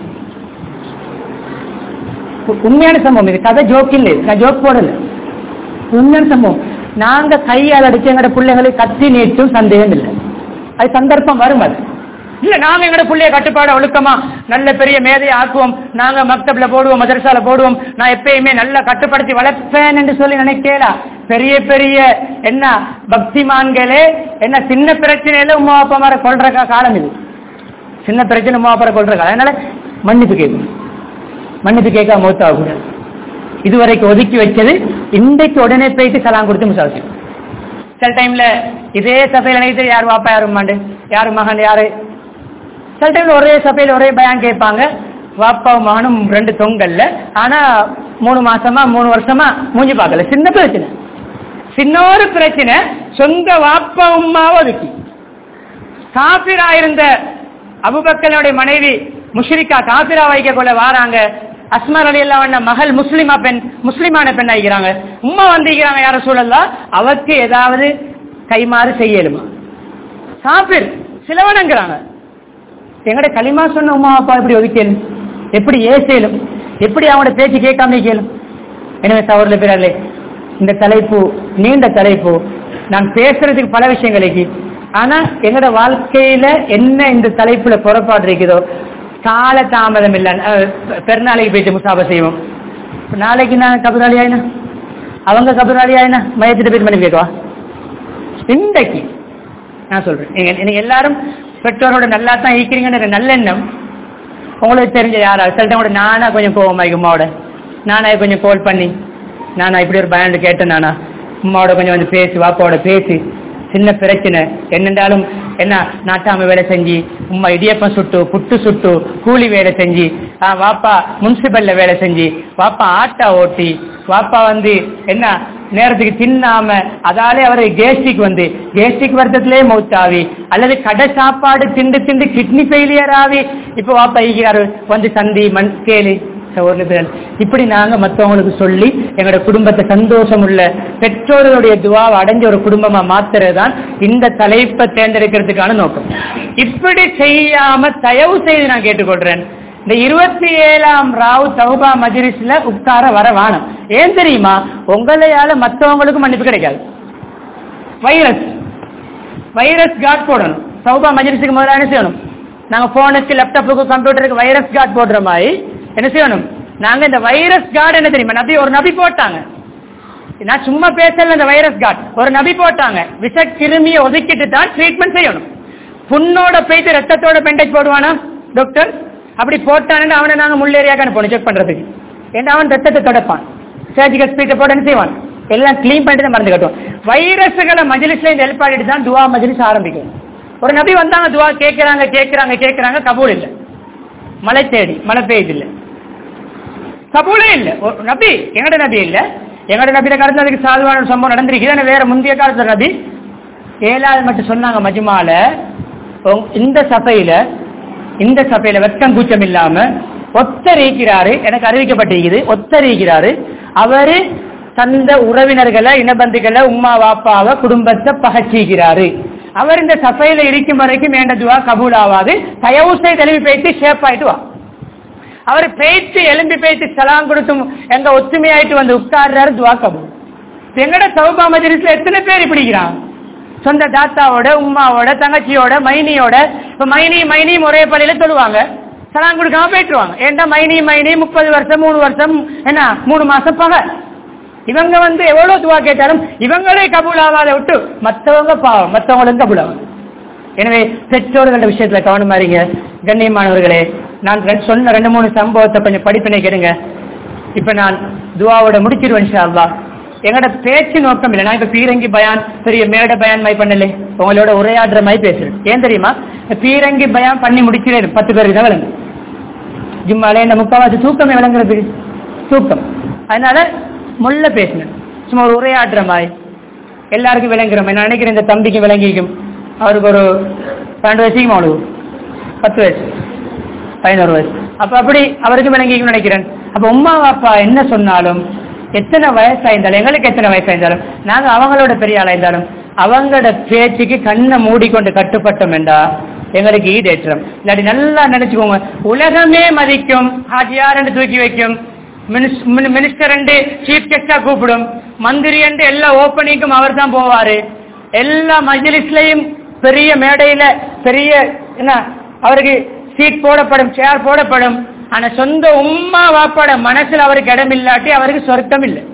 உண்மையான சம்பவம் இது, கதை ஜோக் இல்லை, நான் ஜோக் போடல, உண்மையான சம்பவம். நாங்க கையால் அடிச்சு எங்கட பிள்ளைங்களுக்கு கத்தி நீட்டும் சந்தேகம் இல்லை. அது சந்தர்ப்பம் வரும். அது இல்ல நாங்க எங்கட பிள்ளைய கட்டுப்பாடு ஒழுக்கமா நல்ல பெரிய மேதையை ஆக்குவோம், நாங்க மக்தப்ல போடுவோம், மதரசால போடுவோம், நான் எப்பயுமே நல்லா கட்டுப்படுத்தி வளர்ப்பேன் என்று சொல்லி நினைக்கல. பெரிய பெரிய என்ன பக்திமான்களே என்ன சின்ன பிரச்சனையில உமா அப்பா மாற கொள்ற காலம் இது. சின்ன பிரச்சனை உமா அப்பா கொள்ற காலம். அதனால மன்னிப்பு கேட்கணும். மன்னிப்பு கேட்க மௌத்தாக கூடாது. இதுவரைக்கும் ஒதுக்கி வச்சது இன்றைக்கு உடனே போயிட்டு சலாம் கொடுத்து முசாசியம். சில டைம்ல இதே சபையில நினைத்து யார் வாப்பா யாரும் மாண்டு யாரு மகன் யாரு. சில டைம்ல ஒரே சபையில ஒரே பயான் கேட்பாங்க. வாப்பாவும் மகனும் ரெண்டு தொங்கல்ல, ஆனா மூணு மாசமா மூணு வருஷமா மூஞ்சி பார்க்கல. சின்ன பிரச்சனை, சின்ன ஒரு பிரச்சனை. சொந்த வாப்பா உம்மாவை ஒதுக்கி காபிரா இருந்த அபூபக்கருடைய மனைவி முஷ்ரிகா காபிரா வைக்க கொள்ள வாராங்க. அஸ்மார் அலி அல்லா மகள் முஸ்லிமா பெண், முஸ்லிமான பெண் ஆகிறாங்க. உம்மா வந்திருக்கிறாங்க. யார சூழல்லாம் அவருக்கு ஏதாவது கைமாறு செய்யலுமா? காபிர் சிலவனங்கிறாங்க. எங்கட களிமா சொன்ன உமா அப்பா எப்படி ஒதுக்கலும், எப்படி ஏசேலும், எப்படி அவங்களோட பேச்சு கேட்காம கேளும். எனவே சவரில் பேரே இந்த தலைப்பு நீண்ட தலைப்பு, நான் பேசுறதுக்கு பல விஷயங்களுக்கு. ஆனா எங்கட வாழ்க்கையில என்ன இந்த தலைப்புல புறப்பாடு இருக்குதோ கால தாமதம் இல்ல. பெருநாளைக்கு போயிட்டு முசாபா செய்வோம். நாளைக்கு நான் கபராளி ஆயினா, அவங்க கபராளி ஆயினா மையத்திட்ட போயிட்டு பண்ணி கேட்கவா? இன்றைக்கு நான் சொல்றேன், நீங்க எல்லாரும் பெற்றோரோட நல்லா தான் ஈக்கிறீங்கன்னு நல்லெண்ணம் உங்களுக்கு தெரிஞ்ச யாரா சில கூட நானா கொஞ்சம் போவோம் உமாவோட, நானா கொஞ்சம் கால் பண்ணி நானா இப்படி ஒரு பயந்து கேட்டேன், நானா உமாவோட கொஞ்சம் வந்து பேசி வாப்பாவோட பேசி சின்ன பிரச்சனை என்னென்றாலும் என்ன நாட்டாம வேலை செஞ்சு உமா இடியப்பம் சுட்டு புட்டு சுட்டு கூலி வேலை செஞ்சு வாப்பா முனிசிபல்ல வேலை செஞ்சு வாப்பா ஆட்டா ஓட்டி வாப்பா வந்து என்ன நேரத்துக்கு தின்னாம அதாலே அவரை கேஸ்டிக் வந்து கேஸ்டிக் வருத்தத்திலே மௌத்தாவி அல்லது கடை சாப்பாடு திண்டு திண்டு கிட்னி ஃபெயிலியர் ஆகி இப்ப வாப்பா ஈகிறாரு வந்து சந்தி மண் கேளு இப்படி நாங்க மற்றவங்களுக்கு சொல்லி எங்களோட குடும்பத்தை சந்தோஷம் உள்ள பெற்றோர்களுடைய துவாவை அடைஞ்ச ஒரு குடும்பமா மாத்துறதுதான் இந்த தலைப்பை தேர்ந்தெடுக்கிறதுக்கான நோக்கம். இப்படி செய்யாம தயவு செய்து நான் கேட்டுக்கொள்றேன், இந்த இருபத்தி ஏழாம் ராவ் தௌபா மஜ்லிஸ்ல உட்கார வர வானம். ஏன் தெரியுமா? உங்களையால மற்றவங்களுக்கும் மன்னிப்பு கிடைக்காது. வைரஸ் வைரஸ் கார்டு போடணும். தௌபா மஜ்லிஸுக்கு முதல்ல என்ன செய்யணும்? நாங்க போனுக்கு லேப்டாப்புக்கு கம்ப்யூட்டருக்கு வைரஸ் கார்டு போடுற மாதிரி என்ன செய்யணும்? நாங்க இந்த வைரஸ் கார்டு என்ன தெரியுமா, நபி ஒரு நபி போட்டாங்க. நான் சும்மா பேசல, இந்த வைரஸ் கார்டு ஒரு நபி போட்டாங்க. விஷ கிருமியை ஒதுக்கிட்டு தான் ட்ரீட்மெண்ட் செய்யணும். புண்ணோட போயிட்டு ரத்தத்தோட பெண்டேஜ் போடுவானா டாக்டர்? அப்படி போட்டான்னு அவனை நாங்க முள்ளேரியாக அனுப்பணும் செக் பண்றதுக்கு. ஏன்னா அவன் ரத்தத்தை தொடப்பான், சர்ஜிக்கல் ஸ்பீட்டை போட என்ன செய்வான், எல்லாம் கிளீன் பண்ணிட்டு தான் மருந்து கட்டுவான். வைரஸ்களை மஜ்லிஸ்ல இருந்து எழுப்பாடிட்டு தான் துவா மஜ்லிஸ் ஆரம்பிக்கும். ஒரு நபி வந்தாங்க, துவா கேட்கிறாங்க கேட்கிறாங்க கேட்கிறாங்க, கபூல் இல்லை. மழை தேடி மழை பெய்யுது இல்லை, கபூலே இல்லை. நபி எங்கட நபி இல்ல, எங்கட நபியில காலத்துல அதுக்கு சாதுவான சம்பவம் நடந்திருக்கு. வேற முந்தைய காலத்துல நபி ஏழாவது மட்டும் சொன்னாங்க, மஜ்மால இந்த சபையில இந்த சபையில வெட்கம் கூச்சம் இல்லாம ஒத்தரிக்கிறாரு, எனக்கு அறிவிக்கப்பட்டிருக்குது, ஒத்தரிக்கிறாரு. அவரு தந்த உறவினர்களை, இனபந்துகளை, உம்மா வாப்பாவை, குடும்பத்தை பகச்சிக்கிறாரு. அவர் இந்த சபையில இருக்கும் வரைக்கும் வேண்ட துவா கபூல் ஆகாது. தயவுசை தெளிவு பேசி ஷேப் ஆயிட்டு வா. அவர் பேச்சு எலும்பி பேச்சு சலாம் கொடுத்தும் எங்க ஒத்துமையாயிட்டு வந்து உட்கார்றாரு, துவா கபூல். எங்கட சௌபா மஜ்லிஸ்ல எத்தனை பேர் இப்படிக்கிறான்? சொந்த தாத்தாவோட, உம்மாவோட, தங்கச்சியோட, மைனியோட. இப்ப மைனி மைனி ஒரே பள்ளியில சொல்லுவாங்க, சலாம் கொடுக்காம போயிட்டுருவாங்க. ஏன்டா மைனி மைனி முப்பது வருஷம் மூணு வருஷம் என்ன மூணு மாசம் பக. இவங்க வந்து எவ்வளவு துவா கேட்டாலும் இவங்களே கபூல் ஆகாத விட்டு மற்றவங்க பாவம், மற்றவங்களும் கபூல் ஆகும். எனவே பெற்றோர்கள விஷயத்துல கவனமா இருங்க. கண்ணியமானவர்களே, நான் சொன்ன ரெண்டு மூணு சம்பவத்தை கொஞ்சம் படிப்பினை கேடுங்க. இப்ப நான் துவாவோட முடிச்சிருவேன் இன்ஷா அல்லாஹ். எங்களோட பேச்சு நோக்கம் இல்லை. நான் இப்ப பீரங்கி பயான் பெரிய மேட பயான் மாதிரி பண்ணல, உங்களோட உரையாடுற மாதிரி பேசுறேன். ஏன் தெரியுமா? பீரங்கி பயான் பண்ணி முடிக்கிறேன் பத்து பேருக்கு தான் விளங்கு. ஜும்மாலே இந்த முக்காவாசி தூக்கமே விளங்குறது தூக்கம். அதனால முள்ள பேசினேன், சும்மா ஒரு உரையாடுற மாதிரி எல்லாருக்கும் விளங்குற மாதிரி. நான் நினைக்கிறேன் இந்த தம்பிக்கு விளங்கிக்கும். அவருக்கு ஒரு பன்னெண்டு வயசுக்கும் அவனுக்கு பத்து வயசு பதினோரு வயசு, அப்ப அப்படி அவருக்கு விளங்கிக்கும் நினைக்கிறேன். அப்ப உம்மா அப்பா என்ன சொன்னாலும், எத்தனை வயசாயிருந்தாலும், எங்களுக்கு எத்தனை வயசாயிருந்தாலும், நாங்க அவங்களோட பெரிய ஆளாயிருந்தாலும் அவங்களோட பேச்சுக்கு கண்ணை மூடிக்கொண்டு கட்டுப்பட்டோம் என்றா எங்களுக்கு ஈடேற்றம். இல்லாட்டி நல்லா நினைச்சுக்கோங்க, உலகமே மதிக்கும், ஹாஜியார் என்று தூக்கி வைக்கும், மினிஸ்டர் என்று சீஃப் கெஸ்டா கூப்பிடும், மந்திரி என்று எல்லா ஓப்பனிங்கும் அவர் தான் போவாரு, எல்லா மஜ்லிஸ்லயும் பெரிய மேடையில பெரிய என்ன அவருக்கு சீட் போடப்படும், சேர் போடப்படும். ஆனா சொந்த உம்மா வாப்பாட மனசுல அவருக்கு இடம் இல்லாட்டி அவருக்கு சொர்க்கம் இல்லை.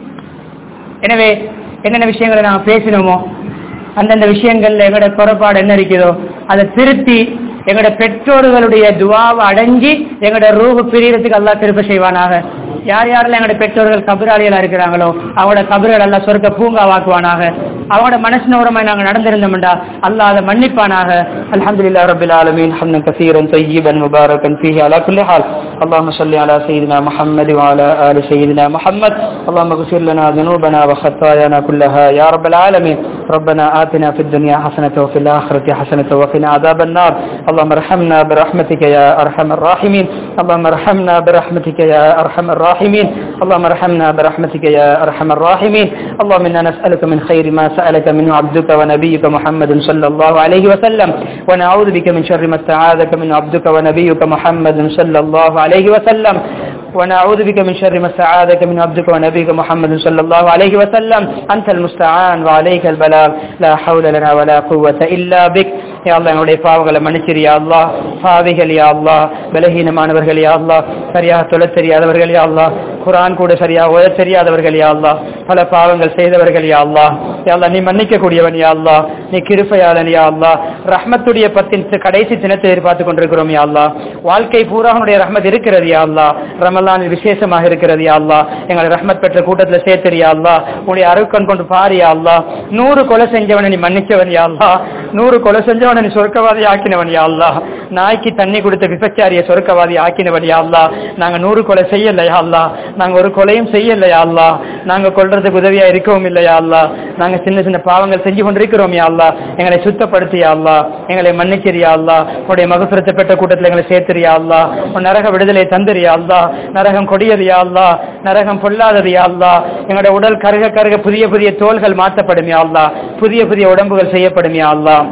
எனவே என்னென்ன விஷயங்களை நாங்க பேசினோமோ அந்தந்த விஷயங்கள்ல எங்களோட குறைபாடு என்ன இருக்குதோ அதை திருத்தி எங்களோட பெற்றோர்களுடைய துவாவை அடைஞ்சி எங்களோட ரூஹு பிரியறதுக்கு அல்லாஹ் கிருபை செய்வானாக. யார் யாரெல்லாம் எங்களோட பெற்றோர்கள் கபராளிகளா இருக்கிறாங்களோ அவங்களோட கபர்கள் எல்லாம் சொர்க்க பூங்கா வாக்குவானாக. அவங்களோட மனசுனோரமா நாங்க நடந்திருந்தோம்டா அல்லாஹ் அதை மன்னிப்பானாக. அல்ஹம்துலில்லாஹி ரப்பில் ஆலமீன் ஹம்தன் கஸீரன் தய்யிபன் முபாரக்கன் ஃபீஹி அலா குல்லி ஹால். اللهم صل على سيدنا محمد وعلى آل سيدنا محمد. اللهم اغفر لنا ذنوبنا وخطايانا كلها يا رب العالمين. ربنا آتنا في الدنيا حسنة وفي الآخرة حسنة وقنا عذاب النار. اللهم ارحمنا برحمتك يا أرحم الراحمين. اللهم ارحمنا برحمتك يا أرحم الراحمين. اللهم ارحمنا برحمتك يا أرحم الراحمين. اللهم إنا نسألك من خير ما سألك منه عبدك ونبيك محمد صلى الله عليه وسلم، ونعوذ بك من شر ما استعاذك منه عبدك ونبيك محمد صلى الله عليه وسلم، ونعوذ بك من شر ما استعاذك من عبدك ونبيك محمد صلى الله عليه وسلم. أنت المستعان وعليك البلاغ، لا حول لنا ولا قوة إلا بك. யா அல்லாஹ் என்னுடைய பாவங்களை மன்னிச்சிரு யா அல்லாஹ். பாவிகள் யா அல்லாஹ், பலகீனமானவர்கள் யா அல்லாஹ், சரியாக தொழ தெரியாதவர்கள் யா அல்லாஹ், குர்ஆன் கூட சரியாக ஓத தெரியாதவர்கள் யா அல்லாஹ், பல பாவங்கள் செய்தவர்கள் யா அல்லாஹ். யா அல்லாஹ் நீ மன்னிக்க கூடியவன் யா அல்லாஹ், நீ கிருபையாளன் யா அல்லாஹ். ரஹ்மத்துடைய பத்தின் கடைசி தினத்தை எதிர்பார்த்து கொண்டிருக்கிறோம் யா அல்லாஹ். வாழ்க்கை பூரா உன்னுடைய ரஹ்மத் இருக்கிறது யா அல்லாஹ். ரமலானில் விசேஷமாக இருக்கிறது யா அல்லாஹ். எங்களை ரஹ்மத் பெற்ற கூட்டத்தில் சேர்த்து யா அல்லாஹ். உன்னுடைய அருட்கண் கொண்டு பாரு யா அல்லாஹ். நூறு கொலை செஞ்சவனை நீ மன்னிச்சவன் யா அல்லாஹ். நூறு கொலை செஞ்சவனை நீ சொர்க்கவாதி ஆக்கினவன் யா அல்லாஹ். நாய்க்கு தண்ணி கொடுத்த விபச்சாரிய சொர்க்கவாதி ஆக்கினவன் யா அல்லாஹ். நாங்க நூறு கொலை செய்யல யா அல்லாஹ். நாங்க ஒரு கொலையும் செய்யல யா அல்லாஹ். நாங்க கொல்றதுக்கு உதவியா இருக்கவும் இல்லை யா அல்லாஹ். நாங்க சின்ன சின்ன பாவங்கள் செஞ்சு கொண்டிருக்கிறோம் யா அல்லாஹ். எங்களை சுத்தப்படுத்தி யா அல்லாஹ். எங்களை மன்னிச்சிரு யா அல்லாஹ். உன்னுடைய மகஃபிரத் பெற்ற கூட்டத்தில் எங்களை சேர்த்து யா அல்லாஹ். உன் நரக விடுதலை தந்திரு யா அல்லாஹ். நரகம் கொடியது யா அல்லாஹ். நரகம் பொல்லாதது யா அல்லாஹ். எங்களுடைய உடல் கருக கருக புதிய புதிய தோள்கள் மாற்றப்படும் யா அல்லாஹ். புதிய புதிய உடம்புகள் செய்யப்படும் யா அல்லாஹ்.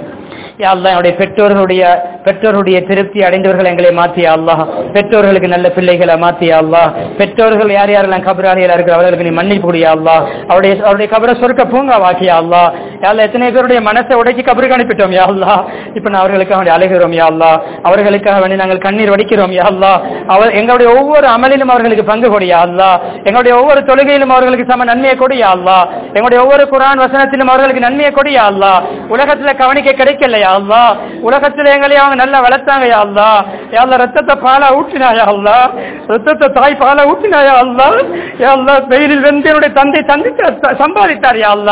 யா அல்லாஹ் என்னுடைய பெற்றோர்களுடைய பெற்றோருடைய திருப்தி அடைந்தவர்கள் எங்களை மாற்றியா அல்லாஹ். பெற்றோர்களுக்கு நல்ல பிள்ளைகளை மாற்றியா அல்லாஹ். பெற்றோர்கள் யார் யாரெல்லாம் கபராளிகளா இருக்கிற அவர்களுக்கு நீ மன்னிப்பு கூடியா அல்லாஹ். அவருடைய அவருடைய கபரை சொர்க்க பூங்கா வாக்கியா அல்லாஹ். யா அல்லாஹ் எத்தனை பேருடைய மனசை உடைச்சி கபருக்கு அனுப்பிட்டோம் யா அல்லாஹ். இப்ப நான் அவர்களுக்காக வேண்டி அழுகிறோம் யா அல்லாஹ். அவர்களுக்காக வேண்டி நாங்கள் கண்ணீர் வடிக்கிறோம் யா அல்லாஹ். அவர் எங்களுடைய ஒவ்வொரு அமலிலும் அவர்களுக்கு பங்கு கொடியா அல்லாஹ். எங்களுடைய ஒவ்வொரு தொழுகையிலும் அவர்களுக்கு சம நன்மையை கொடியா அல்லாஹ். எங்களுடைய ஒவ்வொரு குர்ஆன் வசனத்திலும் அவர்களுக்கு நன்மையை கொடியா அல்லாஹ். உலகத்துல கவனிக்க கிடைக்கலையா அல்லாஹ். உலகத்துல எங்களை அவங்க நல்லா வளர்த்தாங்க யா அல்லாஹ். யா அல்லாஹ் ரத்தத்தை பாலா ஊற்றினாயா அல்லாஹ். ரத்தத்தை தாய் பாலா ஊற்றினாயா அல்லாஹ். யா அல்லாஹ் வெயிலில் வெந்தனுடைய தந்தை தந்தி சம்பாதித்தார் யா அல்லாஹ்.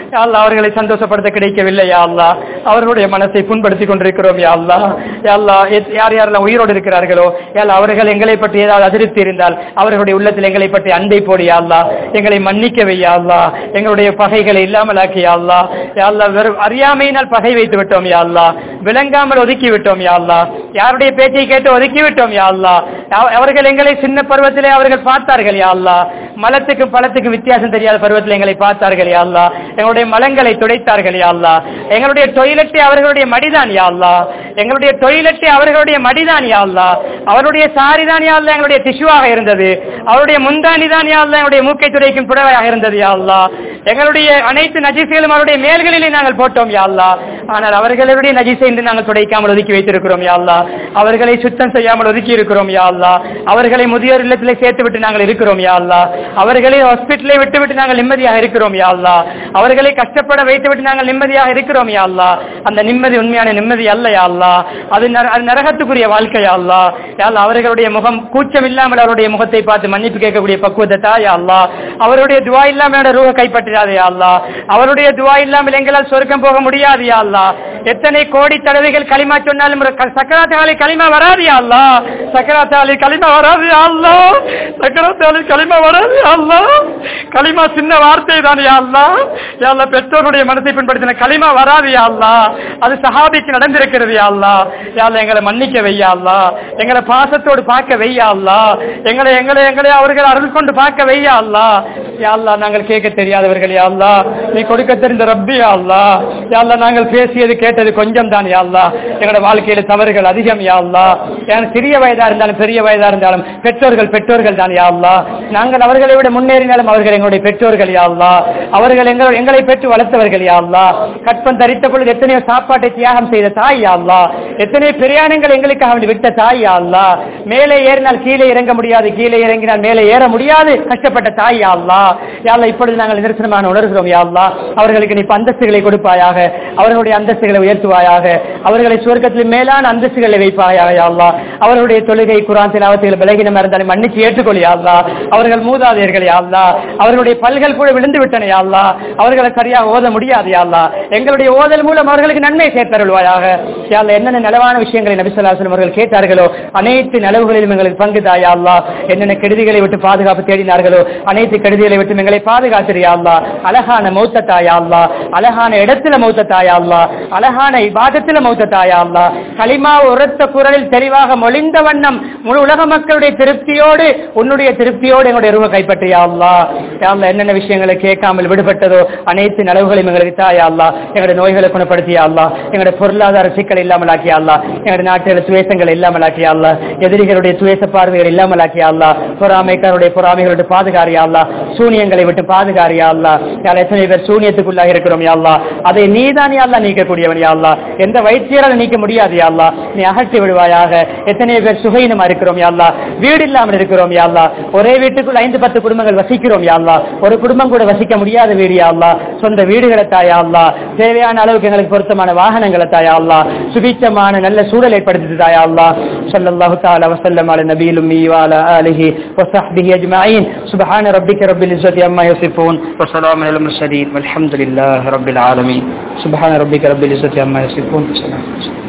யா அல்லாஹ் அவர்களை சந்தோஷப்படுத்த கிடைக்கவில்லை யா அல்லாஹ் அவர்களுடைய மனசை புண்படுத்தி கொண்டிருக்கிறோம் யா அல்லாஹ் யா அல்லாஹ் யார் யாரெல்லாம் உயிரோடு இருக்கிறார்களோ யா அல்லாஹ் அவர்கள் எங்களை பற்றி ஏதாவது அதிருப்தி இருந்தால் அவர்களுடைய உள்ளத்தில் எங்களை பற்றி அன்பை போடு யா அல்லாஹ் எங்களை மன்னிக்கவே யா அல்லாஹ் எங்களுடைய பகைகளை இல்லாமலாக்கி யா அல்லாஹ் யா அல்லாஹ் வெறும் அறியாமையினால் பகை வைத்து விட்டோம் யா அல்லாஹ் விளங்காமல் ஒதுக்கி விட்டோம் யா அல்லாஹ் யாருடைய பேச்சை கேட்டு ஒதுக்கி விட்டோம் யா அல்லாஹ் அவர்கள் எங்களை சின்ன பருவத்திலே அவர்கள் பார்த்தார்கள் யா அல்லாஹ் மலத்துக்கும் பழத்துக்கும் வித்தியாசம் தெரியாத பருவத்தில் எங்களை பார்த்தார்கள் யா அல்லாஹ் எங்களுடைய மலங்களை துடைத்தார்கள் யா அல்லாஹ் எங்களுடைய டொய்லெட்டை அவர்களுடைய மடிதான் யா அல்லாஹ் எங்களுடைய டொய்லெட்டை அவர்களுடைய மடிதான் யா அல்லாஹ் அவருடைய சாரிதான் யா அல்லாஹ் எங்களுடைய டிஷ்யூவாக இருந்தது அவருடைய முந்தானி தான் யா அல்லாஹ் எங்களுடைய மூக்கை துடைக்கும் புடவையாக இருந்தது யா அல்லாஹ் எங்களுடைய அனைத்து நஜீஸ்களும் அவருடைய மேல்களிலே நாங்கள் போட்டோம் யா அல்லாஹ் ஆனால் அவர்களுடைய நஜீஸை இன்று நாங்கள் துடைக்காமல் ஒதுக்கி வைத்திருக்கிறோம் யா அல்லாஹ் அவர்களை சுத்தம் செய்யாமல் ஒதுக்கி இருக்கிறோம் யா அல்லாஹ் அவர்களை முதியோர் இல்லத்திலே சேர்த்து விட்டு நாங்கள் இருக்கிறோம் யா அல்லாஹ் அவர்களை ஹாஸ்பிட்டலை விட்டு விட்டு நாங்கள் நிம்மதியாக இருக்கிறோம் யா அல்லாஹ் அவர்களை கஷ்டப்பட வைத்து விட்டு நாங்கள் நிம்மதியாக இருக்கிறோம் யா அல்லாஹ் அந்த நிம்மதி உண்மையான நிம்மதி அல்ல யா அல்லாஹ் அது நரகத்துக்குரிய வாழ்க்கை யா அல்லாஹ் யா அல்லாஹ் அவர்களுடைய முகம் கூச்சம் இல்லாமல் அவருடைய முகத்தை பார்த்து மன்னிப்பு கேட்கக்கூடிய பக்குவத்தை தா யா அல்லாஹ் அவருடைய துவா இல்லாமல் ரூஹை கைப்பற்றாதே யா அல்லாஹ் அவருடைய துவா இல்லாமல் எங்களால் சொர்க்கம் போக முடியாது யா அல்லாஹ் எத்தனை கோடி தடவைகள் களிமா சொன்னாலும் சக்கராத்தாலி களிமா வராது யா அல்லாஹ் சக்கராத்தாலி களிமா வராது யா அல்லாஹ் சக்கராத்தாலி களிமா வராது யா அல்லாஹ் களிமா சின்ன வார்த்தை தான் யா அல்லாஹ் யா அல்லாஹ் பெற்றோருடைய மனசை பின்படுத்தின களிமா வராது யா அல்லாஹ் அது சஹாபிக்கு நடந்திருக்கிறது யா அல்லாஹ் யா அல்லாஹ் எங்களை மன்னிக்க வை யா அல்லாஹ் எங்களை பாசத்தோடு பார்க்க வை யா அல்லாஹ் எங்களை எங்களை எங்களை அவர்கள் அருள் கொண்டு பார்க்க வை யா அல்லாஹ் யா அல்லாஹ் நாங்கள் கேட்க தெரியாதவர்கள் யா அல்லாஹ் நீ கொடுக்க தெரிந்த ரப்பி யா அல்லாஹ் யா அல்லாஹ் நாங்கள் பேசியது கேட்டது கொஞ்சம் தான் யா அல்லாஹ் எங்களோட வாழ்க்கையில தவறுகள் அதிகம் யா அல்லாஹ் சிறிய வயதா இருந்தாலும் பெரிய வயதா இருந்தாலும் பெற்றோர்கள் பெற்றோர்கள் தான் யா அல்லாஹ் நாங்கள் அவர்களை விட முன்னேறினாலும் அவர்கள் எங்களுடைய பெற்றோர்கள் யா அல்லாஹ் அவர்கள் எங்களை எங்களை பெற்று வளர்த்தவர்கள் யா அல்லாஹ் கற்பம் தரித்த பொழுது எத்தனையோ சாப்பாட்டை தியாகம் செய்த தாய் யா அல்லாஹ் எத்தனை பிரயாணங்கள் எங்களுக்காக விட்ட தாய் யா அல்லாஹ் மேலே ஏறினால் கீழே இறங்க முடியாது கீழே இறங்கினால் மேலே ஏற முடியாது கஷ்டப்பட்ட தாய் யா அல்லாஹ் யா அல்லாஹ் இப்பொழுது நாங்கள் நிதர்சனமான உணர்கிறோம் யா அல்லாஹ் அவர்களுக்கு நீ அந்தஸ்துகளை கொடுப்பாயாக அவர்களுடைய அந்தஸ்துகளை உயர்த்துவாயாக அவர்களை சுவர்க்கத்தில் மேலான அந்தஸ்துகளை வைப்பாயாக யா அல்லாஹ் அவர்களுடைய தொழுகை குர்ஆன் திலாவத்தில் பலகீனம் இருந்தாலும் மன்னிச்சு ஏற்றுக்கொள் யா அல்லாஹ் அவர்கள் மூதாதையர்கள் யா அல்லாஹ் அவர்களுடைய பல்கள் கூட விழுந்து விட்டன யா அல்லாஹ் அவர்களை சரியாக ஓத முடியாது யா அல்லாஹ் எங்களுடைய ஓதல் மூலம் அவர்களுக்கு நன்மை சேர்த்தருள்வாயாக யா அல்லாஹ் என்னென்ன நலவான விஷயங்களை நபி ஸல்லல்லாஹு அலைஹி வஸல்லம் அவர்கள் கேட்டார்களோ அனைத்து நலவுகளிலும் எங்களுக்கு பங்கு தா யா அல்லாஹ் என்னென்ன கெடுதிகளை விட்டு பாதுகாப்பு தேடினார்களோ அனைத்து கெடுதிகளை விட்டு எங்களை பாதுகாத்து யா அல்லாஹ் அழகான மௌத்த தா யா அல்லாஹ் அழகான இடத்துல மௌத்த தா யா அல்லாஹ் அழகான இபாதத்துல மௌத்த தா யா அல்லாஹ் கலிமா உரத்த குரலில் தெளிவாக மொழிந்த வண்ணம் முழு உலக மக்களுடைய திருப்தியோடு உன்னுடைய திருப்தியோடு எங்களுடைய ரூஹை கைப்பற்றி யா அல்லாஹ் யா அல்லாஹ் என்னென்ன விஷயங்களை கேட்காமல் விடுபட்டதோ அனைத்து நலவுகளையும் எங்களுக்கு தா யா அல்லாஹ் எங்களுடைய நோய்களை குணப்படுத்தி யா அல்லாஹ் எங்களுடைய பொருளாதார சிக்கல் இல்லாமல் ஆக்கி யா அல்லாஹ் எங்களுடைய நாட்டில் சுவேசங்கள் இல்லாமல் ஆக்கி யா அல்லாஹ் எதிரிகளுடைய சுவேச பார்வைகள் இல்லாமல் ஆக்கி யா அல்லாஹ் பொறாமைக்காரருடைய பொறாமைகளுடைய பாதுகாரி யா அல்லாஹ் சூனியங்களை விட்டு பாதுகாரி யா அல்லாஹ் யார் எத்தனை பேர் சூனியத்துக்குள்ளாக இருக்கிறோம் யா அல்லாஹ் அதை நீதான் யா அல்லாஹ் நீக்கக்கூடியவன் யா அல்லாஹ் எந்த வைத்தியரால் நீக்க முடியாது யா அல்லாஹ் நீ அகற்றி விடுவாயாக எத்தனை பேர் சுகையினமா இருக்கிறோம் யா அல்லாஹ் வீடு இல்லாமல் இருக்கிறோம் யா அல்லாஹ் ஒரே வீட்டுக்குள் ஐந்து பத்து குடும்பங்கள் வசிக்கிறோம் யா அல்லாஹ் ஒரு குடும்பம் கூட வசிக்க முடியாத வீடு யா அல்லாஹ் சொந்த வீடுகளை தாயா அல்லாஹ் தேவையான அளவுக்கு எங்களுக்கு பொருத்தமான வாகனங்களை தாயா அல்லாஹ் சுபிச்சமான நல்ல சூழல் ஏற்படுத்தி தாயா அல்லாஹ் ஸல்லல்லாஹு தஆலா வஸல்லம் அலா நபியில் உம்மி வ அலா ஆலிஹி வ ஸஹ்பிஹி அஜ்மஈன் சுப்ஹான ரப்பிக ரப்பில் இஸ்ஸத்தி அம்மா யசிஃபூன் வ ஸலாமுன் அலல் முர்ஸலீன் வல்ஹம்துலில்லாஹி ரப்பில் ஆலமீன் சுப்ஹான ரப்பிக ரப்பில் இஸ்ஸத்தி அம்மா யசிஃபூன்.